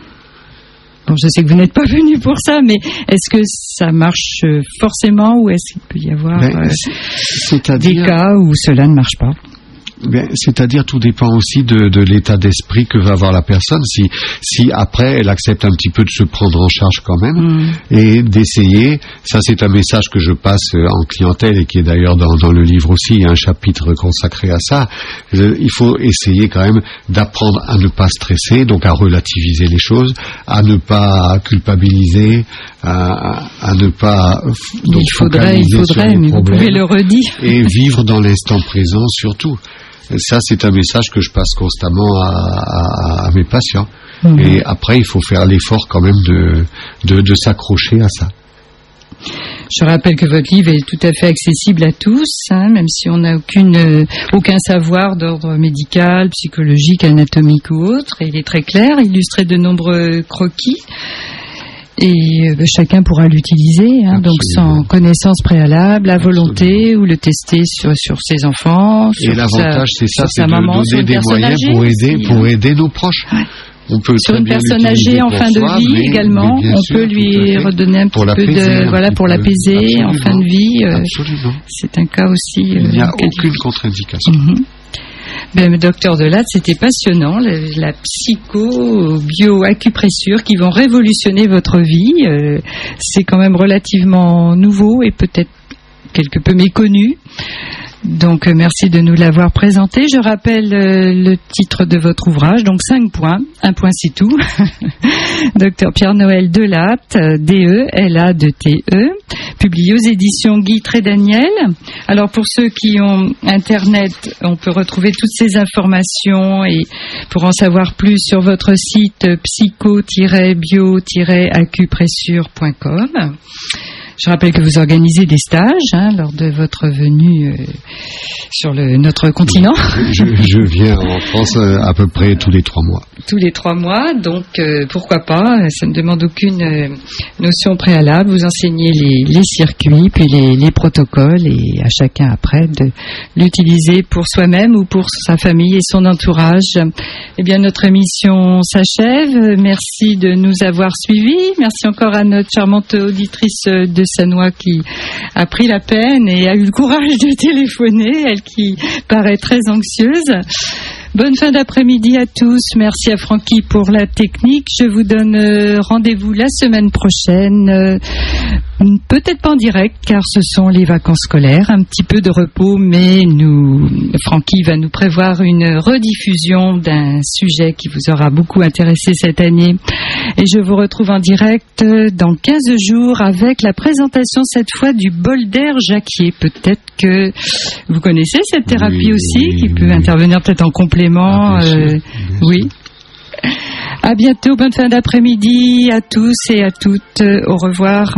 Bon, je sais que vous n'êtes pas venu pour ça, mais est-ce que ça marche forcément ou est-ce qu'il peut y avoir ben, euh, c'est-à-dire... des cas où cela ne marche pas ? Bien, c'est-à-dire tout dépend aussi de, de l'état d'esprit que va avoir la personne, si, si après elle accepte un petit peu de se prendre en charge quand même mmh. et d'essayer, ça c'est un message que je passe en clientèle et qui est d'ailleurs dans, dans le livre aussi, il y a un chapitre consacré à ça, il faut essayer quand même d'apprendre à ne pas stresser, donc à relativiser les choses, à ne pas culpabiliser, à, à, à ne pas donc, il faudrait, il faudrait, mais vous pouvez le redire. Et vivre dans l'instant présent surtout. Ça, c'est un message que je passe constamment à, à, à mes patients. Mmh. Et après, il faut faire l'effort quand même de, de, de s'accrocher à ça. Je rappelle que votre livre est tout à fait accessible à tous, hein, même si on n'a aucune, euh, aucun savoir d'ordre médical, psychologique, anatomique ou autre. Et il est très clair, illustré de nombreux croquis. Et euh, chacun pourra l'utiliser, hein, donc sans connaissance préalable, à volonté, ou le tester sur, sur ses enfants. Sur et l'avantage, sa, c'est ça, c'est maman, de donner des moyens pour aider, aussi, pour hein. aider nos proches. Ouais. On peut sur une personne âgée en fin de soi, vie mais, également, mais on sûr, peut lui redonner un pour petit peu de, voilà, pour l'apaiser en fin de vie. Euh, absolument. C'est un cas aussi. Il n'y a euh, aucune contre-indication. Mm-hmm. Ben, docteur Delatte, c'était passionnant, la, la psycho-bio-acupressure qui vont révolutionner votre vie. Euh, c'est quand même relativement nouveau et peut-être quelque peu méconnu. Donc, euh, merci de nous l'avoir présenté. Je rappelle euh, le titre de votre ouvrage, donc cinq points, un point c'est tout. Docteur Pierre-Noël Delatte, D E L A D T E, publié aux éditions Guy Trédaniel. Alors, pour ceux qui ont Internet, on peut retrouver toutes ces informations et pour en savoir plus sur votre site psycho-bio-acupressure point com. Je rappelle que vous organisez des stages hein, lors de votre venue euh, sur le, notre continent. Je, je viens en France euh, à peu près tous les trois mois. Tous les trois mois, donc euh, pourquoi pas, ça ne demande aucune euh, notion préalable. Vous enseignez les, les circuits, puis les, les protocoles, et à chacun après de l'utiliser pour soi-même ou pour sa famille et son entourage. Eh bien, notre émission s'achève. Merci de nous avoir suivis. Merci encore à notre charmante auditrice de Sannois qui a pris la peine et a eu le courage de téléphoner, elle qui paraît très anxieuse. Bonne fin d'après-midi à tous. Merci à Francky pour la technique. Je vous donne rendez-vous la semaine prochaine. Peut-être pas en direct, car ce sont les vacances scolaires. Un petit peu de repos, mais nous, Francky va nous prévoir une rediffusion d'un sujet qui vous aura beaucoup intéressé cette année. Et je vous retrouve en direct dans quinze jours avec la présentation cette fois du bol d'air Jacquier. Peut-être que vous connaissez cette thérapie oui, aussi, oui, qui peut oui. intervenir peut-être en complément. Ah, bien euh, sûr, bien oui. Sûr. À bientôt, bonne fin d'après-midi à tous et à toutes. Au revoir.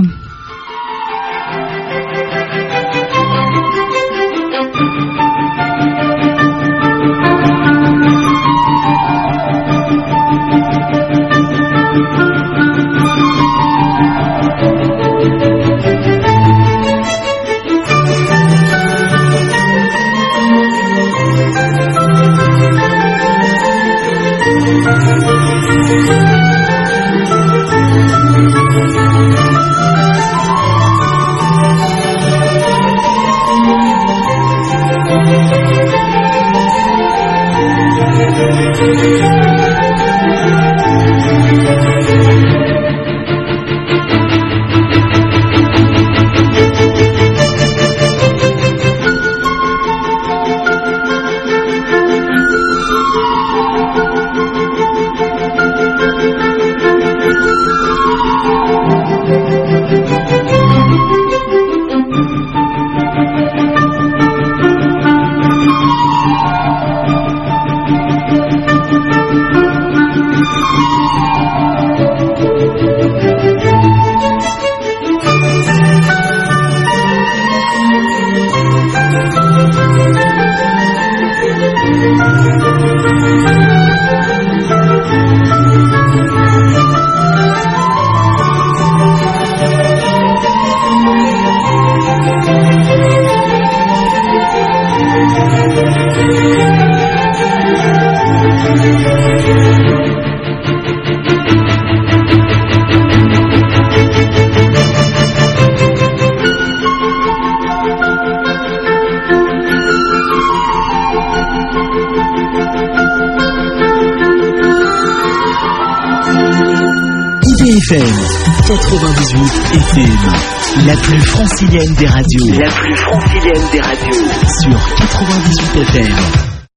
quatre-vingt-dix-huit F M, la plus francilienne des radios. La plus francilienne des radios. Sur quatre-vingt-dix-huit F M.